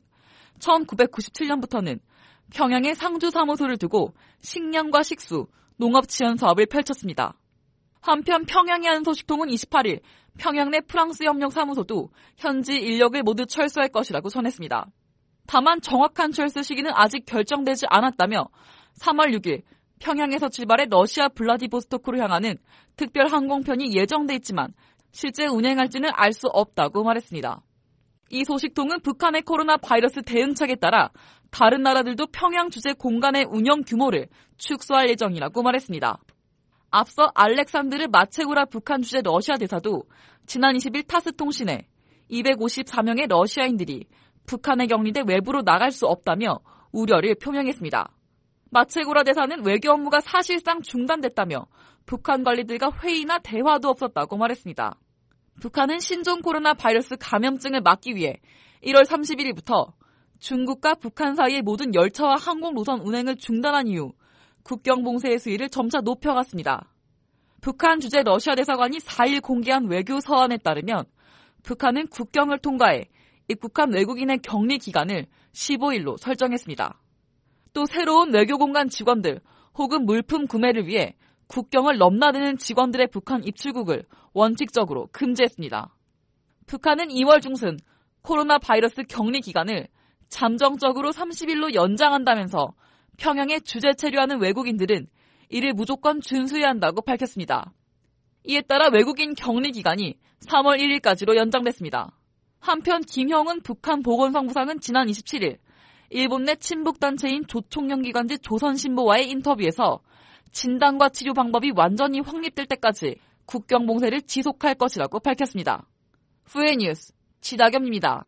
Speaker 12: 천구백구십칠년부터는 평양에 상주 사무소를 두고 식량과 식수, 농업 지원 사업을 펼쳤습니다. 한편 평양에 한 소식통은 이십팔일 평양 내 프랑스 협력 사무소도 현지 인력을 모두 철수할 것이라고 전했습니다. 다만 정확한 철수 시기는 아직 결정되지 않았다며 삼월 육일 평양에서 출발해 러시아 블라디보스토크로 향하는 특별 항공편이 예정돼 있지만 실제 운행할지는 알 수 없다고 말했습니다. 이 소식통은 북한의 코로나 바이러스 대응책에 따라 다른 나라들도 평양 주재 공간의 운영 규모를 축소할 예정이라고 말했습니다. 앞서 알렉산드르 마체구라 북한 주재 러시아 대사도 지난 이십일 타스 통신에 이백오십사 명의 러시아인들이 북한에 격리돼 외부로 나갈 수 없다며 우려를 표명했습니다. 마체고라 대사는 외교 업무가 사실상 중단됐다며 북한 관리들과 회의나 대화도 없었다고 말했습니다. 북한은 신종 코로나 바이러스 감염증을 막기 위해 일월 삼십일일부터 중국과 북한 사이의 모든 열차와 항공 노선 운행을 중단한 이후 국경 봉쇄의 수위를 점차 높여갔습니다. 북한 주재 러시아 대사관이 사일 공개한 외교 서한에 따르면 북한은 국경을 통과해 입국한 외국인의 격리 기간을 십오일로 설정했습니다. 또 새로운 외교 공간 직원들 혹은 물품 구매를 위해 국경을 넘나드는 직원들의 북한 입출국을 원칙적으로 금지했습니다. 북한은 이월 중순 코로나 바이러스 격리 기간을 잠정적으로 삼십일로 연장한다면서 평양에 주재 체류하는 외국인들은 이를 무조건 준수해야 한다고 밝혔습니다. 이에 따라 외국인 격리 기간이 삼월 일일까지로 연장됐습니다. 한편 김형은 북한 보건성부상은 지난 이십칠일 일본 내 친북단체인 조총련기관지 조선신보와의 인터뷰에서 진단과 치료 방법이 완전히 확립될 때까지 국경 봉쇄를 지속할 것이라고 밝혔습니다. 후에 뉴스 지다겸입니다.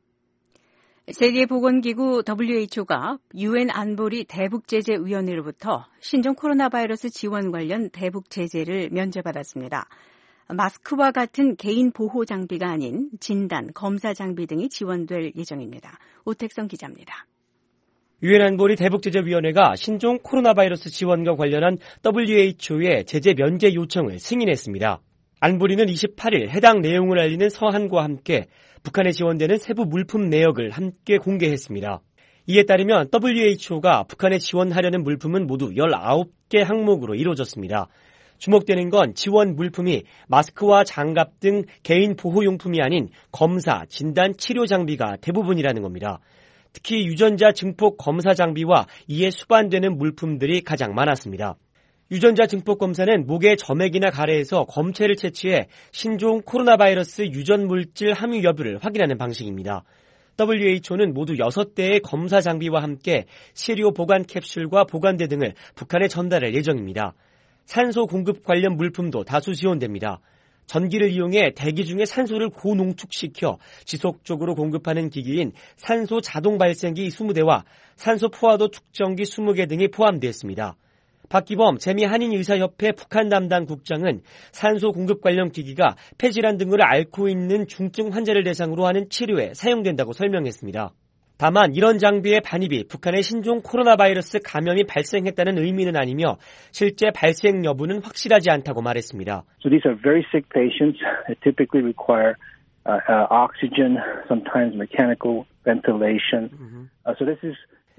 Speaker 6: 세계보건기구 더블유에이치오가 유엔 안보리 대북제재위원회로부터 신종 코로나 바이러스 지원 관련 대북제재를 면제받았습니다. 마스크와 같은 개인 보호 장비가 아닌 진단, 검사 장비 등이 지원될 예정입니다. 오택성 기자입니다.
Speaker 16: 유엔 안보리 대북제재위원회가 신종 코로나 바이러스 지원과 관련한 더블유에이치오의 제재 면제 요청을 승인했습니다. 안보리는 이십팔일 해당 내용을 알리는 서한과 함께 북한에 지원되는 세부 물품 내역을 함께 공개했습니다. 이에 따르면 더블유에이치오가 북한에 지원하려는 물품은 모두 열아홉 개 항목으로 이루어졌습니다. 주목되는 건 지원 물품이 마스크와 장갑 등 개인 보호용품이 아닌 검사, 진단, 치료 장비가 대부분이라는 겁니다. 특히 유전자 증폭 검사 장비와 이에 수반되는 물품들이 가장 많았습니다. 유전자 증폭 검사는 목의 점액이나 가래에서 검체를 채취해 신종 코로나 바이러스 유전 물질 함유 여부를 확인하는 방식입니다. 더블유에이치오는 모두 여섯 대의 검사 장비와 함께 시료 보관 캡슐과 보관대 등을 북한에 전달할 예정입니다. 산소 공급 관련 물품도 다수 지원됩니다. 전기를 이용해 대기 중에 산소를 고농축시켜 지속적으로 공급하는 기기인 산소 자동 발생기 이십 대와 산소 포화도 측정기 이십 개 등이 포함되어 있습니다. 박기범 재미한인의사협회 북한 담당 국장은 산소 공급 관련 기기가 폐질환 등을 앓고 있는 중증 환자를 대상으로 하는 치료에 사용된다고 설명했습니다. 다만 이런 장비의 반입이 북한의 신종 코로나 바이러스 감염이 발생했다는 의미는 아니며 실제 발생 여부는 확실하지 않다고 말했습니다.
Speaker 17: So these are very sick patients that typically require uh, uh, oxygen, sometimes mechanical ventilation. Uh, so this is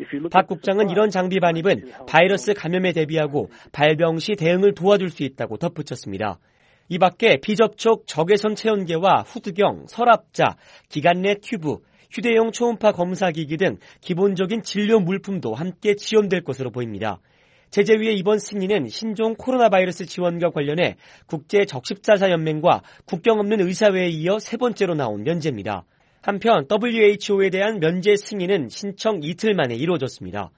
Speaker 16: 박 국장은 이런 장비 반입은 바이러스 감염에 대비하고 발병 시 대응을 도와줄 수 있다고 덧붙였습니다. 이 밖에 비접촉 적외선 체온계와 후두경, 서랍자, 기관 내 튜브, 휴대용 초음파 검사기기 등 기본적인 진료 물품도 함께 지원될 것으로 보입니다. 제재위의 이번 승인은 신종 코로나 바이러스 지원과 관련해 국제적십자사연맹과 국경 없는 의사회에 이어 세 번째로 나온 면제입니다. 한편 더블유에이치오에 대한 면제 승인은 신청 이틀 만에 이루어졌습니다.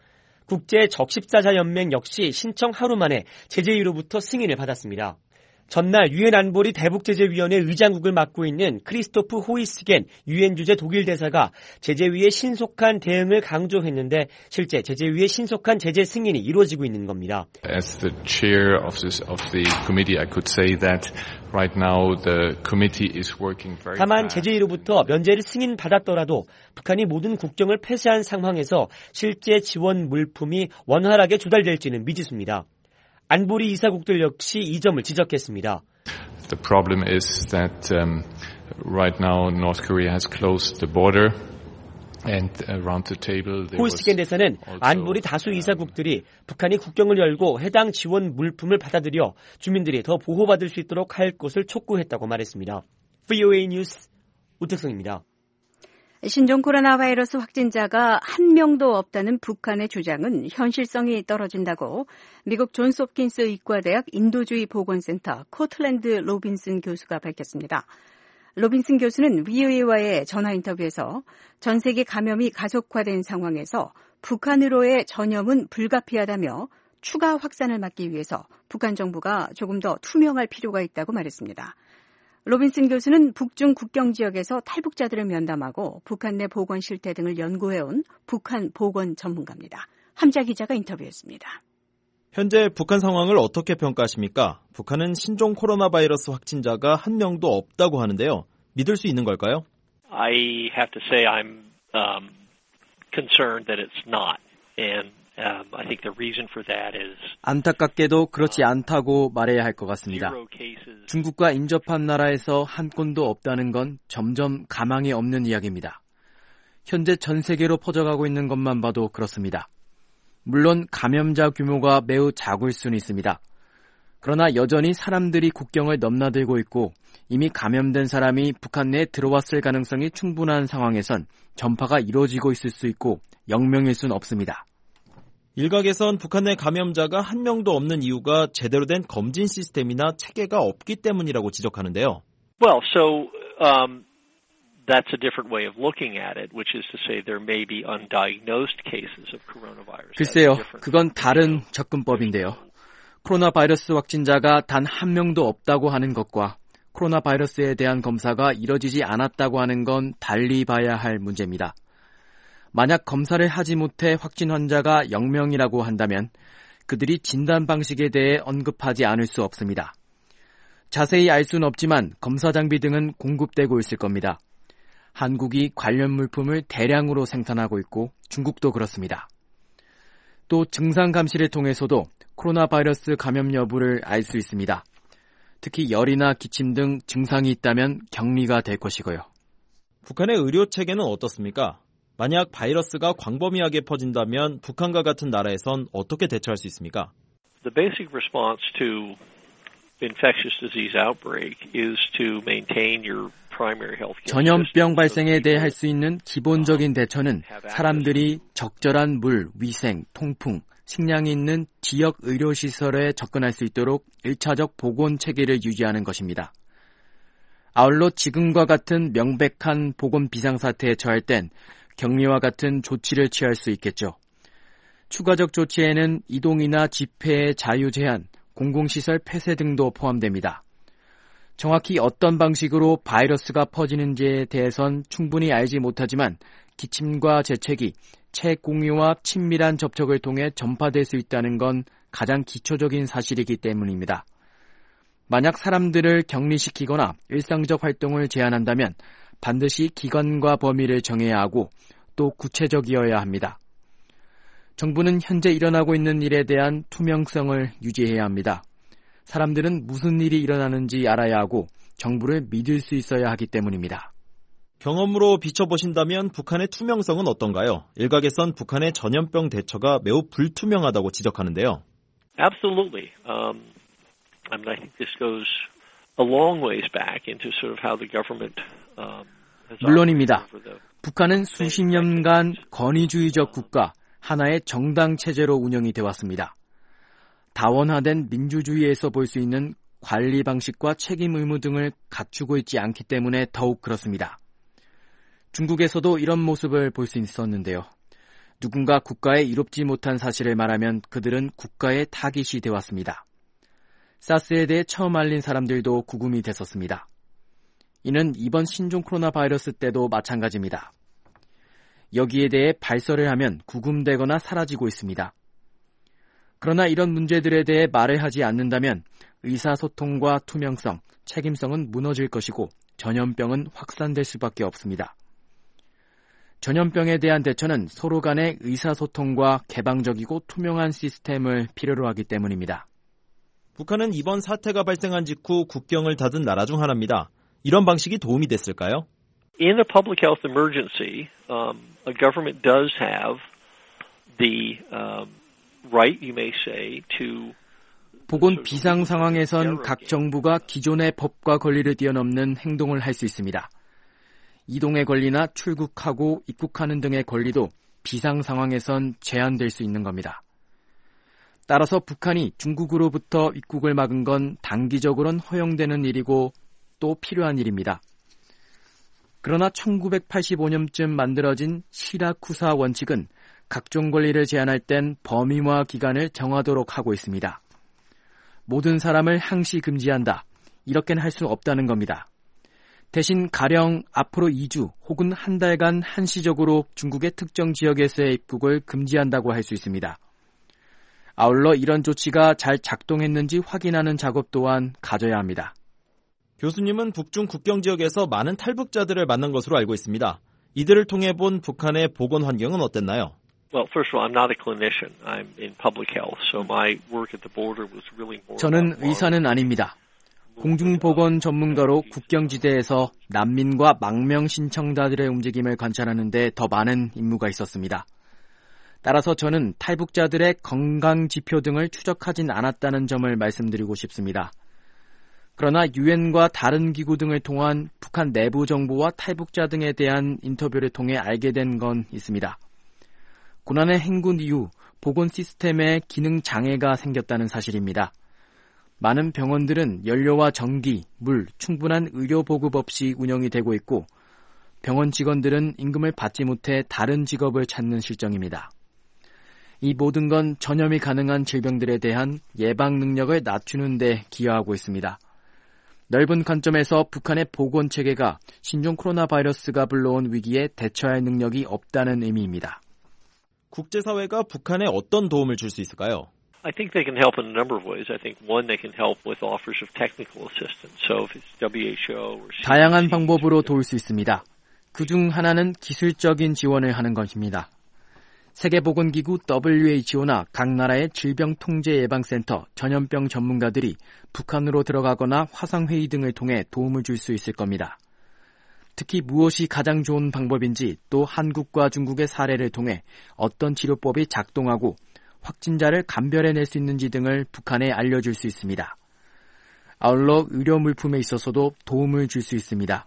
Speaker 16: 국제적십자사연맹 역시 신청 하루 만에 제재위로부터 승인을 받았습니다. 전날 유엔 안보리 대북제재위원회 의장국을 맡고 있는 크리스토프 호이스겐 유엔 주재 독일 대사가 제재위의 신속한 대응을 강조했는데 실제 제재위의 신속한 제재 승인이 이루어지고 있는 겁니다.
Speaker 18: As the chair of this of the committee, I could say that right now the committee is working very.
Speaker 16: 다만 제재위로부터 면제를 승인받았더라도 북한이 모든 국경을 폐쇄한 상황에서 실제 지원 물품이 원활하게 조달될지는 미지수입니다. 안보리 이사국들 역시 이 점을 지적했습니다.
Speaker 18: The problem is that um, right now North Korea has closed the border and around the table there was
Speaker 16: 호이스겐 대사는 안보리 다수 이사국들이 북한이 국경을 열고 해당 지원 물품을 받아들여 주민들이 더 보호받을 수 있도록 할 것을 촉구했다고 말했습니다. 브이오에이 뉴스 우택성입니다.
Speaker 6: 신종 코로나 바이러스 확진자가 한 명도 없다는 북한의 주장은 현실성이 떨어진다고 미국 존스 홉킨스 의과대학 인도주의 보건센터 코틀랜드 로빈슨 교수가 밝혔습니다. 로빈슨 교수는 브이오에이와의 전화 인터뷰에서 전 세계 감염이 가속화된 상황에서 북한으로의 전염은 불가피하다며 추가 확산을 막기 위해서 북한 정부가 조금 더 투명할 필요가 있다고 말했습니다. 로빈슨 교수는 북중 국경 지역에서 탈북자들을 면담하고 북한 내 보건 실태 등을 연구해온 북한 보건 전문가입니다. 함자 기자가 인터뷰했습니다.
Speaker 19: 현재 북한 상황을 어떻게 평가하십니까? 북한은 신종 코로나 바이러스 확진자가 한 명도 없다고 하는데요. 믿을 수 있는 걸까요?
Speaker 20: I have to say I'm um, concerned that it's not. And um, I think the reason for that is
Speaker 21: 안타깝게도 그렇지 않다고 말해야 할 것 같습니다. 중국과 인접한 나라에서 한 건도 없다는 건 점점 가망이 없는 이야기입니다. 현재 전 세계로 퍼져가고 있는 것만 봐도 그렇습니다. 물론 감염자 규모가 매우 작을 수는 있습니다. 그러나 여전히 사람들이 국경을 넘나들고 있고 이미 감염된 사람이 북한 내에 들어왔을 가능성이 충분한 상황에선 전파가 이루어지고 있을 수 있고 영명일 수는 없습니다.
Speaker 19: 일각에선 북한 내 감염자가 한 명도 없는 이유가 제대로 된 검진 시스템이나 체계가 없기 때문이라고 지적하는데요.
Speaker 20: Well, so um, that's a different way of looking at it, which is to say there may be undiagnosed cases of coronavirus.
Speaker 21: 글쎄요, 그건 다른 접근법인데요. 코로나 바이러스 확진자가 단 한 명도 없다고 하는 것과 코로나 바이러스에 대한 검사가 이뤄지지 않았다고 하는 건 달리 봐야 할 문제입니다. 만약 검사를 하지 못해 확진 환자가 영 명이라고 한다면 그들이 진단 방식에 대해 언급하지 않을 수 없습니다. 자세히 알 수는 없지만 검사 장비 등은 공급되고 있을 겁니다. 한국이 관련 물품을 대량으로 생산하고 있고 중국도 그렇습니다. 또 증상 감시를 통해서도 코로나 바이러스 감염 여부를 알 수 있습니다. 특히 열이나 기침 등 증상이 있다면 격리가 될 것이고요.
Speaker 19: 북한의 의료 체계는 어떻습니까? 만약 바이러스가 광범위하게 퍼진다면 북한과 같은 나라에선 어떻게 대처할 수 있습니까?
Speaker 20: The basic response to infectious disease outbreak is to maintain your primary health care.
Speaker 21: 전염병 발생에 대해 할 수 있는 기본적인 대처는 사람들이 적절한 물, 위생, 통풍, 식량이 있는 지역 의료시설에 접근할 수 있도록 일차적 보건 체계를 유지하는 것입니다. 아울러 지금과 같은 명백한 보건 비상사태에 처할 땐 격리와 같은 조치를 취할 수 있겠죠. 추가적 조치에는 이동이나 집회의 자유 제한, 공공시설 폐쇄 등도 포함됩니다. 정확히 어떤 방식으로 바이러스가 퍼지는지에 대해선 충분히 알지 못하지만 기침과 재채기, 책 공유와 친밀한 접촉을 통해 전파될 수 있다는 건 가장 기초적인 사실이기 때문입니다. 만약 사람들을 격리시키거나 일상적 활동을 제한한다면 반드시 기간과 범위를 정해야 하고 또 구체적이어야 합니다. 정부는 현재 일어나고 있는 일에 대한 투명성을 유지해야 합니다. 사람들은 무슨 일이 일어나는지 알아야 하고 정부를 믿을 수 있어야 하기 때문입니다.
Speaker 19: 경험으로 비춰보신다면 북한의 투명성은 어떤가요? 일각에선 북한의 전염병 대처가 매우 불투명하다고 지적하는데요.
Speaker 20: Absolutely. Um, I mean, I think this goes a long ways back into sort of how the government um,
Speaker 21: 물론입니다. 북한은 수십 년간 권위주의적 국가, 하나의 정당 체제로 운영이 되어 왔습니다. 다원화된 민주주의에서 볼 수 있는 관리 방식과 책임 의무 등을 갖추고 있지 않기 때문에 더욱 그렇습니다. 중국에서도 이런 모습을 볼 수 있었는데요. 누군가 국가에 이롭지 못한 사실을 말하면 그들은 국가의 타깃이 되었습니다. 사스에 대해 처음 알린 사람들도 구금이 됐었습니다. 이는 이번 신종 코로나 바이러스 때도 마찬가지입니다. 여기에 대해 발설을 하면 구금되거나 사라지고 있습니다. 그러나 이런 문제들에 대해 말을 하지 않는다면 의사소통과 투명성, 책임성은 무너질 것이고 전염병은 확산될 수밖에 없습니다. 전염병에 대한 대처는 서로 간의 의사소통과 개방적이고 투명한 시스템을 필요로 하기 때문입니다.
Speaker 19: 북한은 이번 사태가 발생한 직후 국경을 닫은 나라 중 하나입니다. 이런 방식이 도움이 됐을까요?
Speaker 20: In a public health emergency, um, a government does have the um, right, you may say, to
Speaker 21: 보건 비상 상황에선 각 정부가 기존의 법과 권리를 뛰어넘는 행동을 할 수 있습니다. 이동의 권리나 출국하고 입국하는 등의 권리도 비상 상황에선 제한될 수 있는 겁니다. 따라서 북한이 중국으로부터 입국을 막은 건 단기적으로는 허용되는 일이고 또 필요한 일입니다. 그러나 천구백팔십오 년쯤 만들어진 시라쿠사 원칙은 각종 권리를 제한할 땐 범위와 기간을 정하도록 하고 있습니다. 모든 사람을 항시 금지한다. 이렇게는 할 수 없다는 겁니다. 대신 가령 앞으로 이 주 혹은 한 달간 한시적으로 중국의 특정 지역에서의 입국을 금지한다고 할 수 있습니다. 아울러 이런 조치가 잘 작동했는지 확인하는 작업 또한 가져야 합니다.
Speaker 19: 교수님은 북중 국경 지역에서 많은 탈북자들을 만난 것으로 알고 있습니다. 이들을 통해 본 북한의 보건 환경은 어땠나요?
Speaker 20: Well, first of all, I'm not a clinician. I'm in public health, so my work at the border was really more.
Speaker 21: 저는 의사는 아닙니다. 공중보건 전문가로 국경지대에서 난민과 망명 신청자들의 움직임을 관찰하는 데 더 많은 임무가 있었습니다. 따라서 저는 탈북자들의 건강 지표 등을 추적하진 않았다는 점을 말씀드리고 싶습니다. 그러나 유엔과 다른 기구 등을 통한 북한 내부 정보와 탈북자 등에 대한 인터뷰를 통해 알게 된 건 있습니다. 고난의 행군 이후 보건 시스템에 기능 장애가 생겼다는 사실입니다. 많은 병원들은 연료와 전기, 물, 충분한 의료 보급 없이 운영이 되고 있고 병원 직원들은 임금을 받지 못해 다른 직업을 찾는 실정입니다. 이 모든 건 전염이 가능한 질병들에 대한 예방 능력을 낮추는 데 기여하고 있습니다. 넓은 관점에서 북한의 보건 체계가 신종 코로나 바이러스가 불러온 위기에 대처할 능력이 없다는 의미입니다.
Speaker 19: 국제사회가 북한에 어떤 도움을 줄 수 있을까요?
Speaker 20: I think they can help in a number of ways. I think one, they can help with offers of technical assistance. So if it's W H O or C D C.
Speaker 21: 다양한 방법으로 도울 수 있습니다. 그중 하나는 기술적인 지원을 하는 것입니다. 세계보건기구 더블유 에이치 오나 각 나라의 질병통제예방센터, 전염병 전문가들이 북한으로 들어가거나 화상회의 등을 통해 도움을 줄 수 있을 겁니다. 특히 무엇이 가장 좋은 방법인지 또 한국과 중국의 사례를 통해 어떤 치료법이 작동하고 확진자를 감별해낼 수 있는지 등을 북한에 알려줄 수 있습니다. 아울러 의료 물품에 있어서도 도움을 줄 수 있습니다.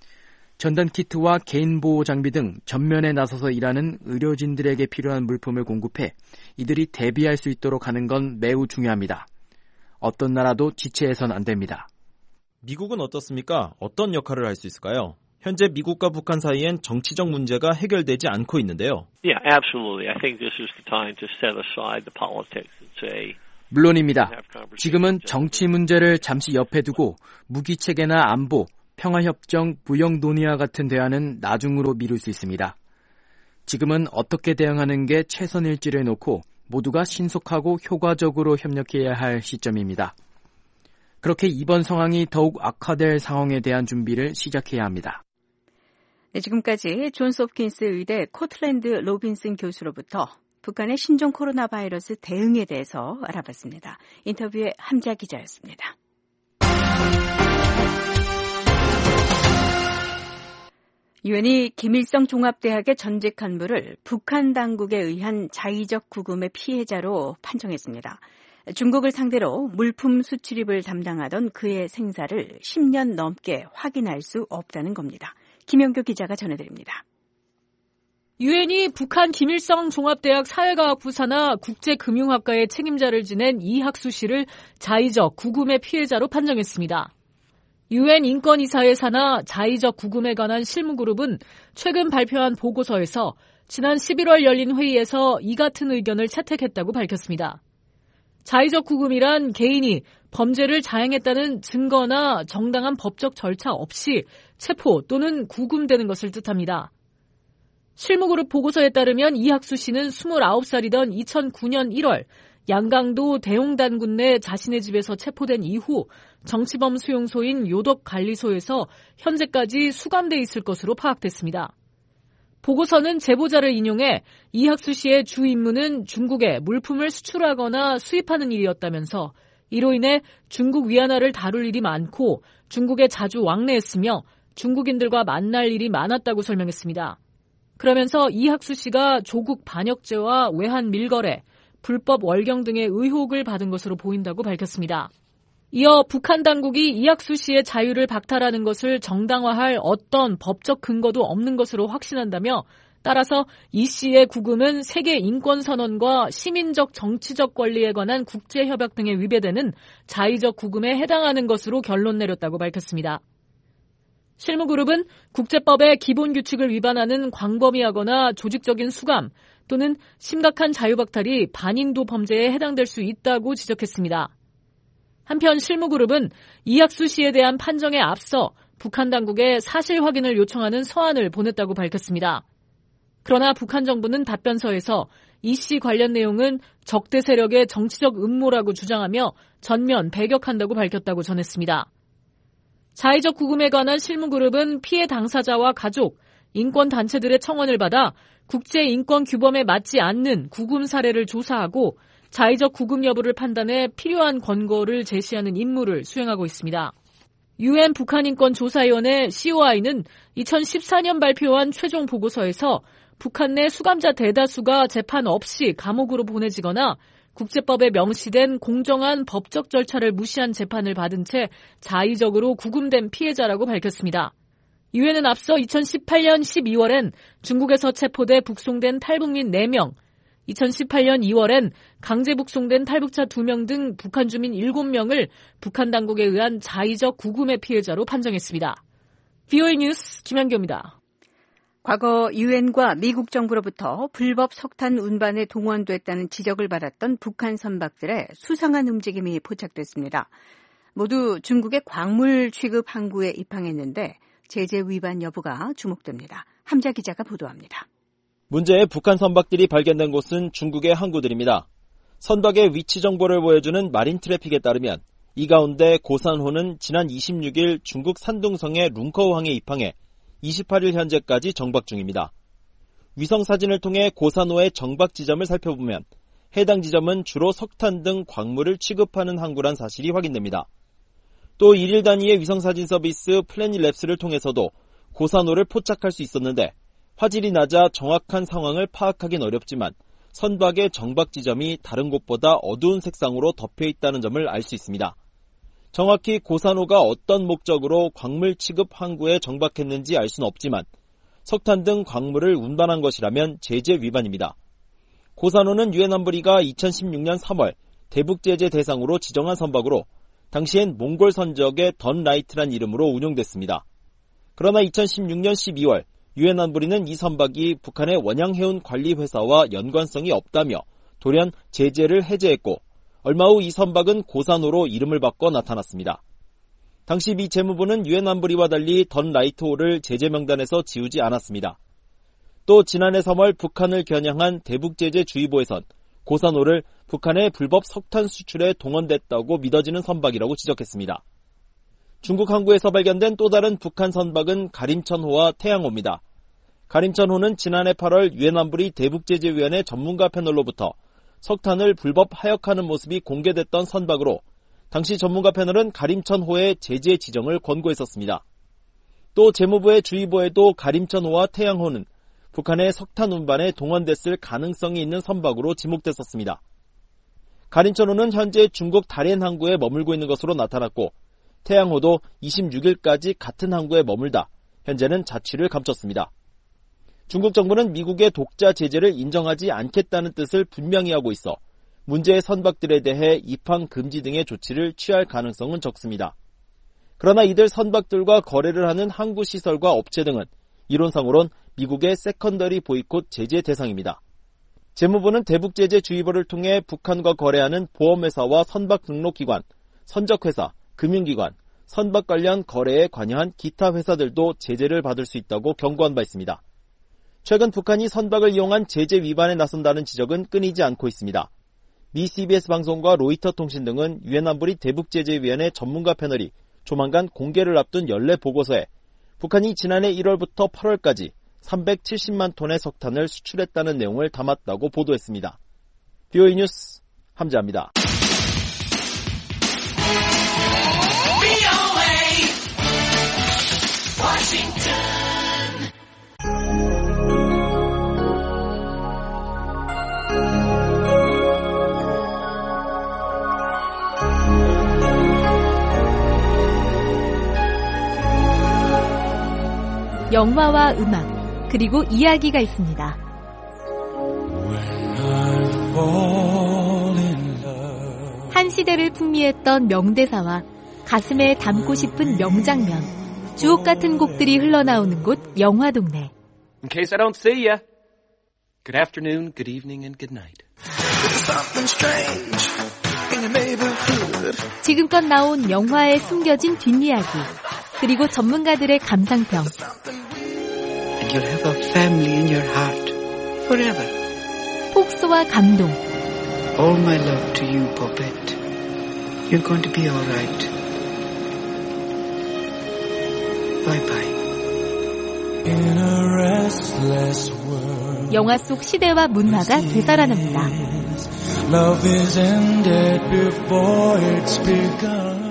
Speaker 21: 전단키트와 개인보호 장비 등 전면에 나서서 일하는 의료진들에게 필요한 물품을 공급해 이들이 대비할 수 있도록 하는 건 매우 중요합니다. 어떤 나라도 지체해선 안 됩니다.
Speaker 19: 미국은 어떻습니까? 어떤 역할을 할 수 있을까요? 현재 미국과 북한 사이엔 정치적 문제가 해결되지 않고 있는데요.
Speaker 20: Yeah, absolutely. I think this is the time to set aside the politics and say.
Speaker 21: 물론입니다. 지금은 정치 문제를 잠시 옆에 두고 무기 체계나 안보, 평화협정, 무역 논의와 같은 대화는 나중으로 미룰 수 있습니다. 지금은 어떻게 대응하는 게 최선일지를 놓고 모두가 신속하고 효과적으로 협력해야 할 시점입니다. 그렇게 이번 상황이 더욱 악화될 상황에 대한 준비를 시작해야 합니다.
Speaker 6: 네, 지금까지 존스 홉킨스 의대 코틀랜드 로빈슨 교수로부터 북한의 신종 코로나 바이러스 대응에 대해서 알아봤습니다. 인터뷰의 함자 기자였습니다. 유엔이 김일성 종합대학의 전직 간부를 북한 당국에 의한 자의적 구금의 피해자로 판정했습니다. 중국을 상대로 물품 수출입을 담당하던 그의 생사를 십 년 넘게 확인할 수 없다는 겁니다. 김영교 기자가 전해드립니다.
Speaker 12: 유엔이 북한 김일성 종합대학 사회과학부 산하 국제금융학과의 책임자를 지낸 이학수 씨를 자의적 구금의 피해자로 판정했습니다. 유엔 인권이사회 산하 자의적 구금에 관한 실무그룹은 최근 발표한 보고서에서 지난 십일월 열린 회의에서 이 같은 의견을 채택했다고 밝혔습니다. 자의적 구금이란 개인이 범죄를 자행했다는 증거나 정당한 법적 절차 없이 체포 또는 구금되는 것을 뜻합니다. 실무그룹 보고서에 따르면 이학수 씨는 스물아홉 살이던 이천구 년 일월 양강도 대용단군 내 자신의 집에서 체포된 이후 정치범 수용소인 요덕관리소에서 현재까지 수감돼 있을 것으로 파악됐습니다. 보고서는 제보자를 인용해 이학수 씨의 주 임무는 중국에 물품을 수출하거나 수입하는 일이었다면서 이로 인해 중국 위안화를 다룰 일이 많고 중국에 자주 왕래했으며 중국인들과 만날 일이 많았다고 설명했습니다. 그러면서 이학수 씨가 조국 반역죄와 외환 밀거래, 불법 월경 등의 의혹을 받은 것으로 보인다고 밝혔습니다. 이어 북한 당국이 이학수 씨의 자유를 박탈하는 것을 정당화할 어떤 법적 근거도 없는 것으로 확신한다며 따라서 이 씨의 구금은 세계 인권선언과 시민적 정치적 권리에 관한 국제협약 등에 위배되는 자의적 구금에 해당하는 것으로 결론 내렸다고 밝혔습니다. 실무그룹은 국제법의 기본규칙을 위반하는 광범위하거나 조직적인 수감 또는 심각한 자유박탈이 반인도 범죄에 해당될 수 있다고 지적했습니다. 한편 실무그룹은 이학수 씨에 대한 판정에 앞서 북한 당국에 사실 확인을 요청하는 서한을 보냈다고 밝혔습니다. 그러나 북한 정부는 답변서에서 이 씨 관련 내용은 적대 세력의 정치적 음모라고 주장하며 전면 배격한다고 밝혔다고 전했습니다. 자의적 구금에 관한 실무그룹은 피해 당사자와 가족, 인권단체들의 청원을 받아 국제인권규범에 맞지 않는 구금 사례를 조사하고 자의적 구금 여부를 판단해 필요한 권고를 제시하는 임무를 수행하고 있습니다. 유엔 북한인권조사위원회 씨오아이는 이천십사 년 발표한 최종 보고서에서 북한 내 수감자 대다수가 재판 없이 감옥으로 보내지거나 국제법에 명시된 공정한 법적 절차를 무시한 재판을 받은 채 자의적으로 구금된 피해자라고 밝혔습니다. 유엔은 앞서 이천십팔 년 십이월엔 중국에서 체포돼 북송된 탈북민 네 명, 이천십팔 년 이월엔 강제 북송된 탈북자 두 명 등 북한 주민 일곱 명을 북한 당국에 의한 자의적 구금의 피해자로 판정했습니다. 브이오에이 뉴스 김현교입니다.
Speaker 6: 과거 유엔과 미국 정부로부터 불법 석탄 운반에 동원됐다는 지적을 받았던 북한 선박들의 수상한 움직임이 포착됐습니다. 모두 중국의 광물 취급 항구에 입항했는데 제재 위반 여부가 주목됩니다. 함자 기자가 보도합니다.
Speaker 19: 문제의 북한 선박들이 발견된 곳은 중국의 항구들입니다. 선박의 위치 정보를 보여주는 마린 트래픽에 따르면 이 가운데 고산호는 지난 이십육 일 중국 산둥성의 룽커우항에 입항해 이십팔 일 현재까지 정박 중입니다. 위성사진을 통해 고산호의 정박 지점을 살펴보면 해당 지점은 주로 석탄 등 광물을 취급하는 항구란 사실이 확인됩니다. 또 일일 단위의 위성사진 서비스 플래닛랩스를 통해서도 고산호를 포착할 수 있었는데 화질이 낮아 정확한 상황을 파악하긴 어렵지만 선박의 정박 지점이 다른 곳보다 어두운 색상으로 덮여 있다는 점을 알 수 있습니다. 정확히 고산호가 어떤 목적으로 광물 취급 항구에 정박했는지 알 수는 없지만 석탄 등 광물을 운반한 것이라면 제재 위반입니다. 고산호는 유엔 안보리가 이천십육 년 삼월 대북 제재 대상으로 지정한 선박으로 당시엔 몽골 선적의 던라이트란 이름으로 운용됐습니다. 그러나 이천십육 년 십이월 유엔 안보리는 이 선박이 북한의 원양해운 관리회사와 연관성이 없다며 돌연 제재를 해제했고 얼마 후 이 선박은 고산호로 이름을 바꿔 나타났습니다. 당시 미 재무부는 유엔 안보리와 달리 던라이트호를 제재 명단에서 지우지 않았습니다. 또 지난해 삼월 북한을 겨냥한 대북제재주의보에선 고산호를 북한의 불법 석탄 수출에 동원됐다고 믿어지는 선박이라고 지적했습니다. 중국 항구에서 발견된 또 다른 북한 선박은 가림천호와 태양호입니다. 가림천호는 지난해 팔월 유엔 안보리 대북제재위원회 전문가 패널로부터 석탄을 불법 하역하는 모습이 공개됐던 선박으로 당시 전문가 패널은 가림천호의 제재 지정을 권고했었습니다. 또 재무부의 주의보에도 가림천호와 태양호는 북한의 석탄 운반에 동원됐을 가능성이 있는 선박으로 지목됐었습니다. 가림천호는 현재 중국 다롄 항구에 머물고 있는 것으로 나타났고 태양호도 이십육 일까지 같은 항구에 머물다 현재는 자취를 감췄습니다. 중국 정부는 미국의 독자 제재를 인정하지 않겠다는 뜻을 분명히 하고 있어 문제의 선박들에 대해 입항 금지 등의 조치를 취할 가능성은 적습니다. 그러나 이들 선박들과 거래를 하는 항구 시설과 업체 등은 이론상으론 미국의 세컨더리 보이콧 제재 대상입니다. 재무부는 대북제재주의보를 통해 북한과 거래하는 보험회사와 선박 등록기관, 선적회사, 금융기관, 선박 관련 거래에 관여한 기타 회사들도 제재를 받을 수 있다고 경고한 바 있습니다. 최근 북한이 선박을 이용한 제재 위반에 나선다는 지적은 끊이지 않고 있습니다. 미 씨비에스 방송과 로이터 통신 등은 유엔 안보리 대북제재위원회 전문가 패널이 조만간 공개를 앞둔 연례 보고서에 북한이 지난해 일월부터 팔월까지 삼백칠십만 톤의 석탄을 수출했다는 내용을 담았다고 보도했습니다. 브이오에이 뉴스 함자입니다.
Speaker 1: 영화와 음악, 그리고 이야기가 있습니다. 한 시대를 풍미했던 명대사와 가슴에 담고 싶은 명장면, 주옥 같은 곡들이 흘러나오는 곳 영화동네.
Speaker 22: In case I don't see ya. Good afternoon, good evening, and good night.
Speaker 1: 지금껏 나온 영화에 숨겨진 뒷이야기. 그리고 전문가들의 감상평.
Speaker 2: And you'll have a family in your heart forever.
Speaker 1: 폭소와 감동.
Speaker 2: All my love to you, Poppet. You're going to be all right. Bye bye. In a restless world.
Speaker 1: 영화 속 시대와 문화가 되살아납니다.
Speaker 3: Love is ended before it's begun.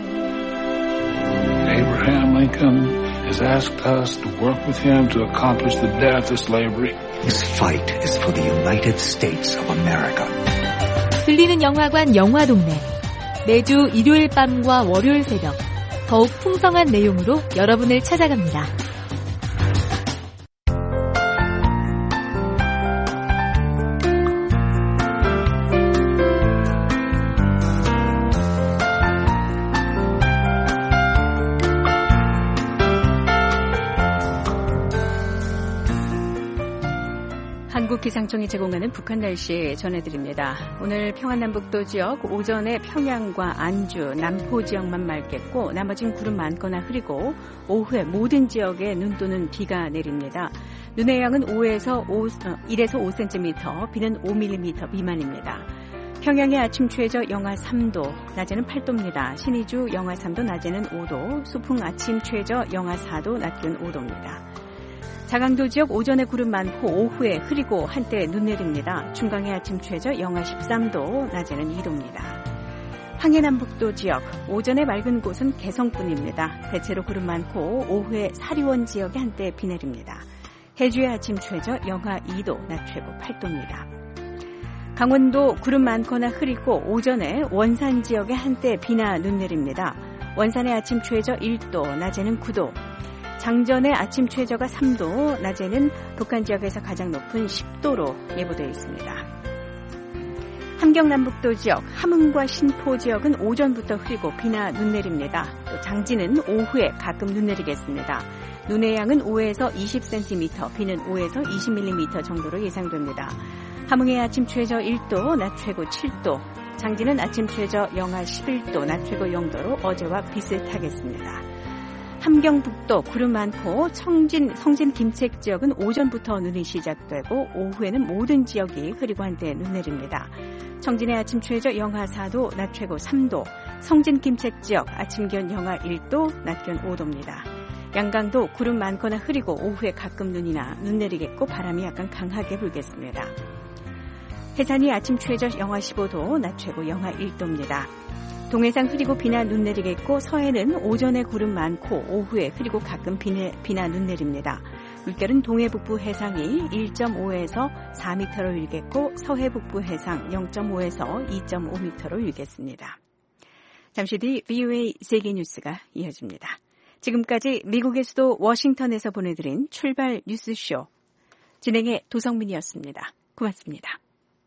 Speaker 3: Abraham Lincoln has asked us to work with him to accomplish the death of slavery.
Speaker 23: This fight is for the United States of America.
Speaker 1: 들리는 영화관 영화동네. 매주 일요일 밤과 월요일 새벽 더욱 풍성한 내용으로 여러분을 찾아갑니다.
Speaker 6: 한국기상청이 제공하는 북한 날씨 전해드립니다. 오늘 평안남북도 지역 오전에 평양과 안주, 남포 지역만 맑겠고 나머진 구름 많거나 흐리고 오후에 모든 지역에 눈 또는 비가 내립니다. 눈의 양은 오에서 일에서 오 센티미터, 비는 오 밀리미터 미만입니다. 평양의 아침 최저 영하 삼 도, 낮에는 팔 도입니다. 신의주 영하 삼 도, 낮에는 오 도, 수풍 아침 최저 영하 사 도, 낮 기온 오 도입니다. 자강도 지역 오전에 구름 많고 오후에 흐리고 한때 눈 내립니다. 중강의 아침 최저 영하 십삼 도, 낮에는 이 도입니다. 황해남북도 지역 오전에 맑은 곳은 개성뿐입니다. 대체로 구름 많고 오후에 사리원 지역에 한때 비 내립니다. 해주의 아침 최저 영하 이 도, 낮 최고 팔 도입니다. 강원도 구름 많거나 흐리고 오전에 원산 지역에 한때 비나 눈 내립니다. 원산의 아침 최저 일 도, 낮에는 구 도. 장전의 아침 최저가 삼 도, 낮에는 북한 지역에서 가장 높은 십 도로 예보되어 있습니다. 함경남북도 지역, 함흥과 신포 지역은 오전부터 흐리고 비나 눈 내립니다. 또 장진은 오후에 가끔 눈 내리겠습니다. 눈의 양은 오에서 이십 센티미터, 비는 오에서 이십 밀리미터 정도로 예상됩니다. 함흥의 아침 최저 일 도, 낮 최고 칠 도, 장진은 아침 최저 영하 십일 도, 낮 최고 영 도로 어제와 비슷하겠습니다. 함경북도 구름 많고 청진, 성진 김책 지역은 오전부터 눈이 시작되고 오후에는 모든 지역이 흐리고 한때 눈 내립니다. 청진의 아침 최저 영하 사 도, 낮 최고 삼 도, 성진 김책 지역 아침 기온 영하 일 도, 낮 기온 오 도입니다. 양강도 구름 많거나 흐리고 오후에 가끔 눈이나 눈 내리겠고 바람이 약간 강하게 불겠습니다. 해산이 아침 최저 영하 십오 도, 낮 최고 영하 일 도입니다. 동해상 흐리고 비나 눈 내리겠고 서해는 오전에 구름 많고 오후에 흐리고 가끔 비내, 비나 눈 내립니다. 물결은 동해 북부 해상이 일 점 오에서 사 미터로 일겠고 서해 북부 해상 영 점 오에서 이 점 오 미터로 일겠습니다. 잠시 뒤 브이오에이 세계뉴스가 이어집니다. 지금까지 미국의 수도 워싱턴에서 보내드린 출발 뉴스쇼 진행의 도성민이었습니다. 고맙습니다.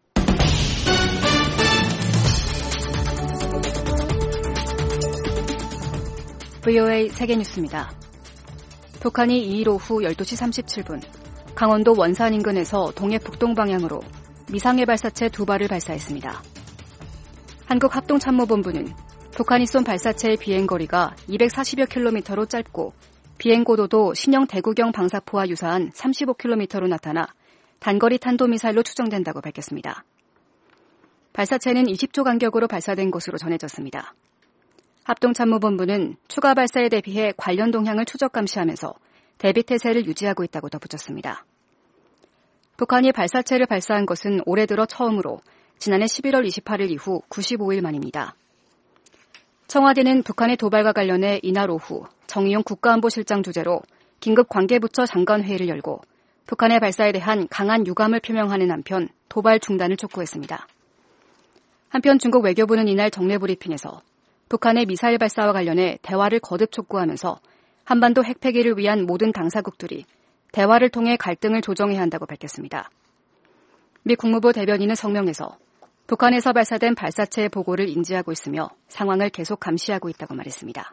Speaker 4: 브이오에이 세계뉴스입니다. 북한이 이일 오후 열두 시 삼십칠 분 강원도 원산 인근에서 동해 북동 방향으로 미상해 발사체 두 발을 발사했습니다. 한국합동참모본부는 북한이 쏜 발사체의 비행거리가 이백사십여 킬로미터로 짧고 비행고도도 신형 대구경 방사포와 유사한 삼십오 킬로미터로 나타나 단거리 탄도미사일로 추정된다고 밝혔습니다. 발사체는 이십 초 간격으로 발사된 것으로 전해졌습니다. 합동참모본부는 추가 발사에 대비해 관련 동향을 추적 감시하면서 대비태세를 유지하고 있다고 덧붙였습니다. 북한이 발사체를 발사한 것은 올해 들어 처음으로 지난해 십일월 이십팔일 이후 구십오 일 만입니다. 청와대는 북한의 도발과 관련해 이날 오후 정의용 국가안보실장 주재로 긴급 관계부처 장관회의를 열고 북한의 발사에 대한 강한 유감을 표명하는 한편 도발 중단을 촉구했습니다. 한편 중국 외교부는 이날 정례 브리핑에서 북한의 미사일 발사와 관련해 대화를 거듭 촉구하면서 한반도 핵폐기를 위한 모든 당사국들이 대화를 통해 갈등을 조정해야 한다고 밝혔습니다. 미 국무부 대변인은 성명에서 북한에서 발사된 발사체의 보고를 인지하고 있으며 상황을 계속 감시하고 있다고 말했습니다.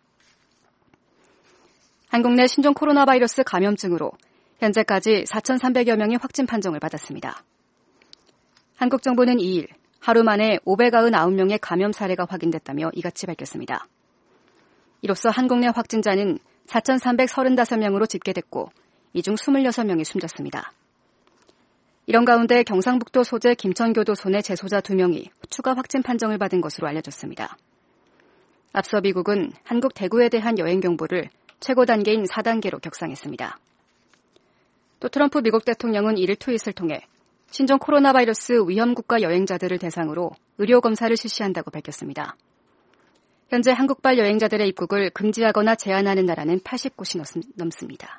Speaker 4: 한국 내 신종 코로나 바이러스 감염증으로 현재까지 사천삼백여 명이 확진 판정을 받았습니다. 한국 정부는 이일 하루 만에 오백구십구 명의 감염 사례가 확인됐다며 이같이 밝혔습니다. 이로써 한국 내 확진자는 사천삼백삼십오 명으로 집계됐고 이 중 이십육 명이 숨졌습니다. 이런 가운데 경상북도 소재 김천교도소 내 재소자 두 명이 추가 확진 판정을 받은 것으로 알려졌습니다. 앞서 미국은 한국 대구에 대한 여행 경보를 최고 단계인 사 단계로 격상했습니다. 또 트럼프 미국 대통령은 이일 트윗을 통해 신종 코로나 바이러스 위험국가 여행자들을 대상으로 의료검사를 실시한다고 밝혔습니다. 현재 한국발 여행자들의 입국을 금지하거나 제한하는 나라는 팔십 곳이 넘습니다.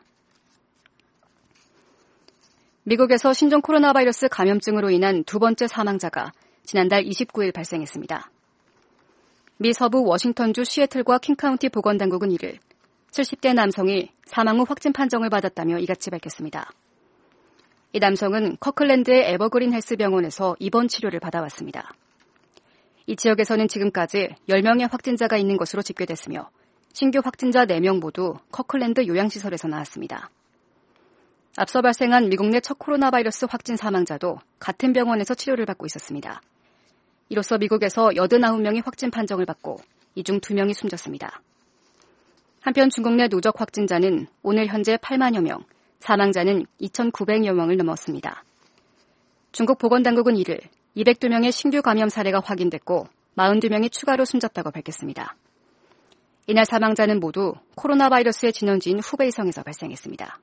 Speaker 4: 미국에서 신종 코로나 바이러스 감염증으로 인한 두 번째 사망자가 지난달 이십구일 발생했습니다. 미 서부 워싱턴주 시애틀과 킹카운티 보건당국은 이일 칠십 대 남성이 사망 후 확진 판정을 받았다며 이같이 밝혔습니다. 이 남성은 커클랜드의 에버그린 헬스병원에서 입원 치료를 받아왔습니다. 이 지역에서는 지금까지 열 명의 확진자가 있는 것으로 집계됐으며 신규 확진자 네 명 모두 커클랜드 요양시설에서 나왔습니다. 앞서 발생한 미국 내 첫 코로나 바이러스 확진 사망자도 같은 병원에서 치료를 받고 있었습니다. 이로써 미국에서 팔십구 명이 확진 판정을 받고 이 중 두 명이 숨졌습니다. 한편 중국 내 누적 확진자는 오늘 현재 팔만여 명, 사망자는 이천구백여 명을 넘었습니다. 중국 보건당국은 이일 이백이 명의 신규 감염 사례가 확인됐고 사십이 명이 추가로 숨졌다고 밝혔습니다. 이날 사망자는 모두 코로나 바이러스의 진원지인 후베이성에서 발생했습니다.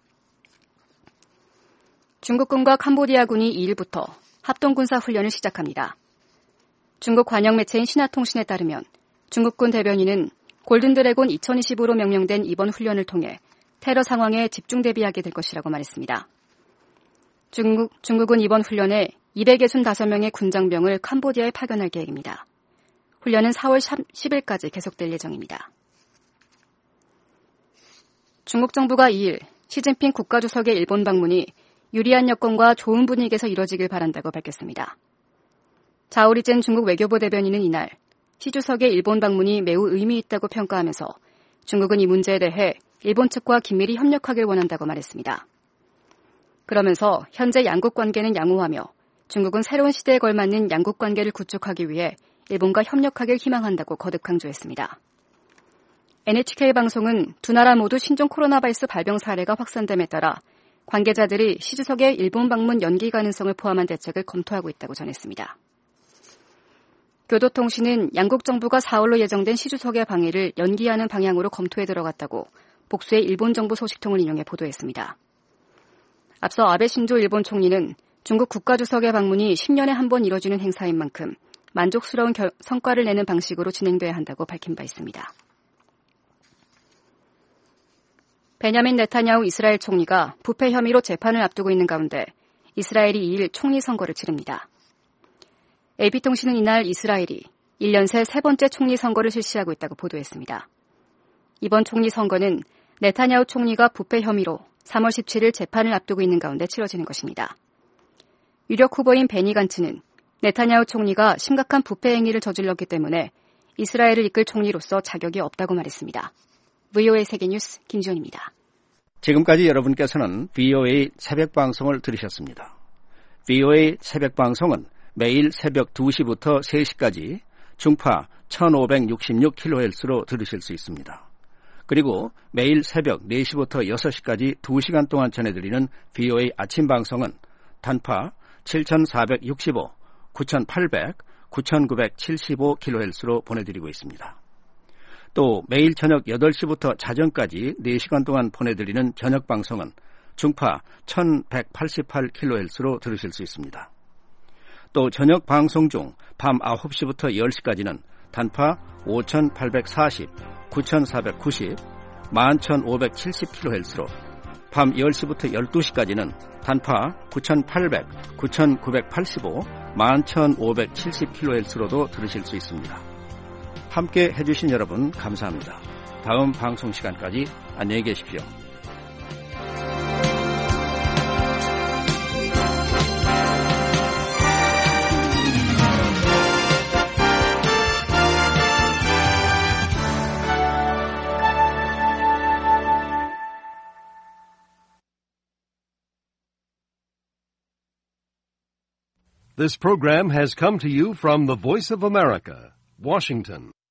Speaker 4: 중국군과 캄보디아군이 이일부터 합동군사 훈련을 시작합니다. 중국 관영 매체인 신화통신에 따르면 중국군 대변인은 골든드래곤 이천이십오로 명명된 이번 훈련을 통해 테러 상황에 집중 대비하게 될 것이라고 말했습니다. 중국, 중국은 이번 훈련에 이백육십오 명의 군장병을 캄보디아에 파견할 계획입니다. 훈련은 사월 십일까지 계속될 예정입니다. 중국 정부가 이일 시진핑 국가주석의 일본 방문이 유리한 여건과 좋은 분위기에서 이뤄지길 바란다고 밝혔습니다. 자오리젠 중국 외교부 대변인은 이날 시 주석의 일본 방문이 매우 의미 있다고 평가하면서 중국은 이 문제에 대해 일본 측과 긴밀히 협력하길 원한다고 말했습니다. 그러면서 현재 양국 관계는 양호하며 중국은 새로운 시대에 걸맞는 양국 관계를 구축하기 위해 일본과 협력하길 희망한다고 거듭 강조했습니다. 엔에이치케이 방송은 두 나라 모두 신종 코로나 바이러스 발병 사례가 확산됨에 따라 관계자들이 시 주석의 일본 방문 연기 가능성을 포함한 대책을 검토하고 있다고 전했습니다. 교도통신은 양국 정부가 사월로 예정된 시 주석의 방해를 연기하는 방향으로 검토에 들어갔다고 복수의 일본 정부 소식통을 인용해 보도했습니다. 앞서 아베 신조 일본 총리는 중국 국가주석의 방문이 십 년에 한 번 이뤄지는 행사인 만큼 만족스러운 결, 성과를 내는 방식으로 진행돼야 한다고 밝힌 바 있습니다. 베냐민 네타냐후 이스라엘 총리가 부패 혐의로 재판을 앞두고 있는 가운데 이스라엘이 이일 총리 선거를 치릅니다. 에이피통신은 이날 이스라엘이 일 년 새 세 번째 총리 선거를 실시하고 있다고 보도했습니다. 이번 총리 선거는 네타냐후 총리가 부패 혐의로 삼월 십칠일 재판을 앞두고 있는 가운데 치러지는 것입니다. 유력 후보인 베니 간츠는 네타냐후 총리가 심각한 부패 행위를 저질렀기 때문에 이스라엘을 이끌 총리로서 자격이 없다고 말했습니다. 브이오에이 세계뉴스 김지원입니다.
Speaker 5: 지금까지 여러분께서는 브이오에이 새벽방송을 들으셨습니다. 브이오에이 새벽방송은 매일 새벽 두 시부터 세 시까지 중파 천오백육십육 킬로헤르츠로 들으실 수 있습니다. 그리고 매일 새벽 네 시부터 여섯 시까지 두 시간 동안 전해드리는 브이오에이 아침방송은 단파 칠천사백육십오, 구천팔백, 구천구백칠십오 킬로헤르츠로 보내드리고 있습니다. 또 매일 저녁 여덟 시부터 자정까지 네 시간 동안 보내드리는 저녁방송은 중파 천백팔십팔 킬로헤르츠로 들으실 수 있습니다. 또 저녁 방송 중 밤 아홉 시부터 열 시까지는 단파 오천팔백사십, 구천사백구십, 만 천오백칠십 킬로헤르츠로 밤 열 시부터 열두 시까지는 단파 구천팔백, 구천구백팔십오, 만 천오백칠십 킬로헤르츠로도 들으실 수 있습니다. 함께 해주신 여러분 감사합니다. 다음 방송 시간까지 안녕히 계십시오.
Speaker 9: This program has come to you from the Voice of America, Washington.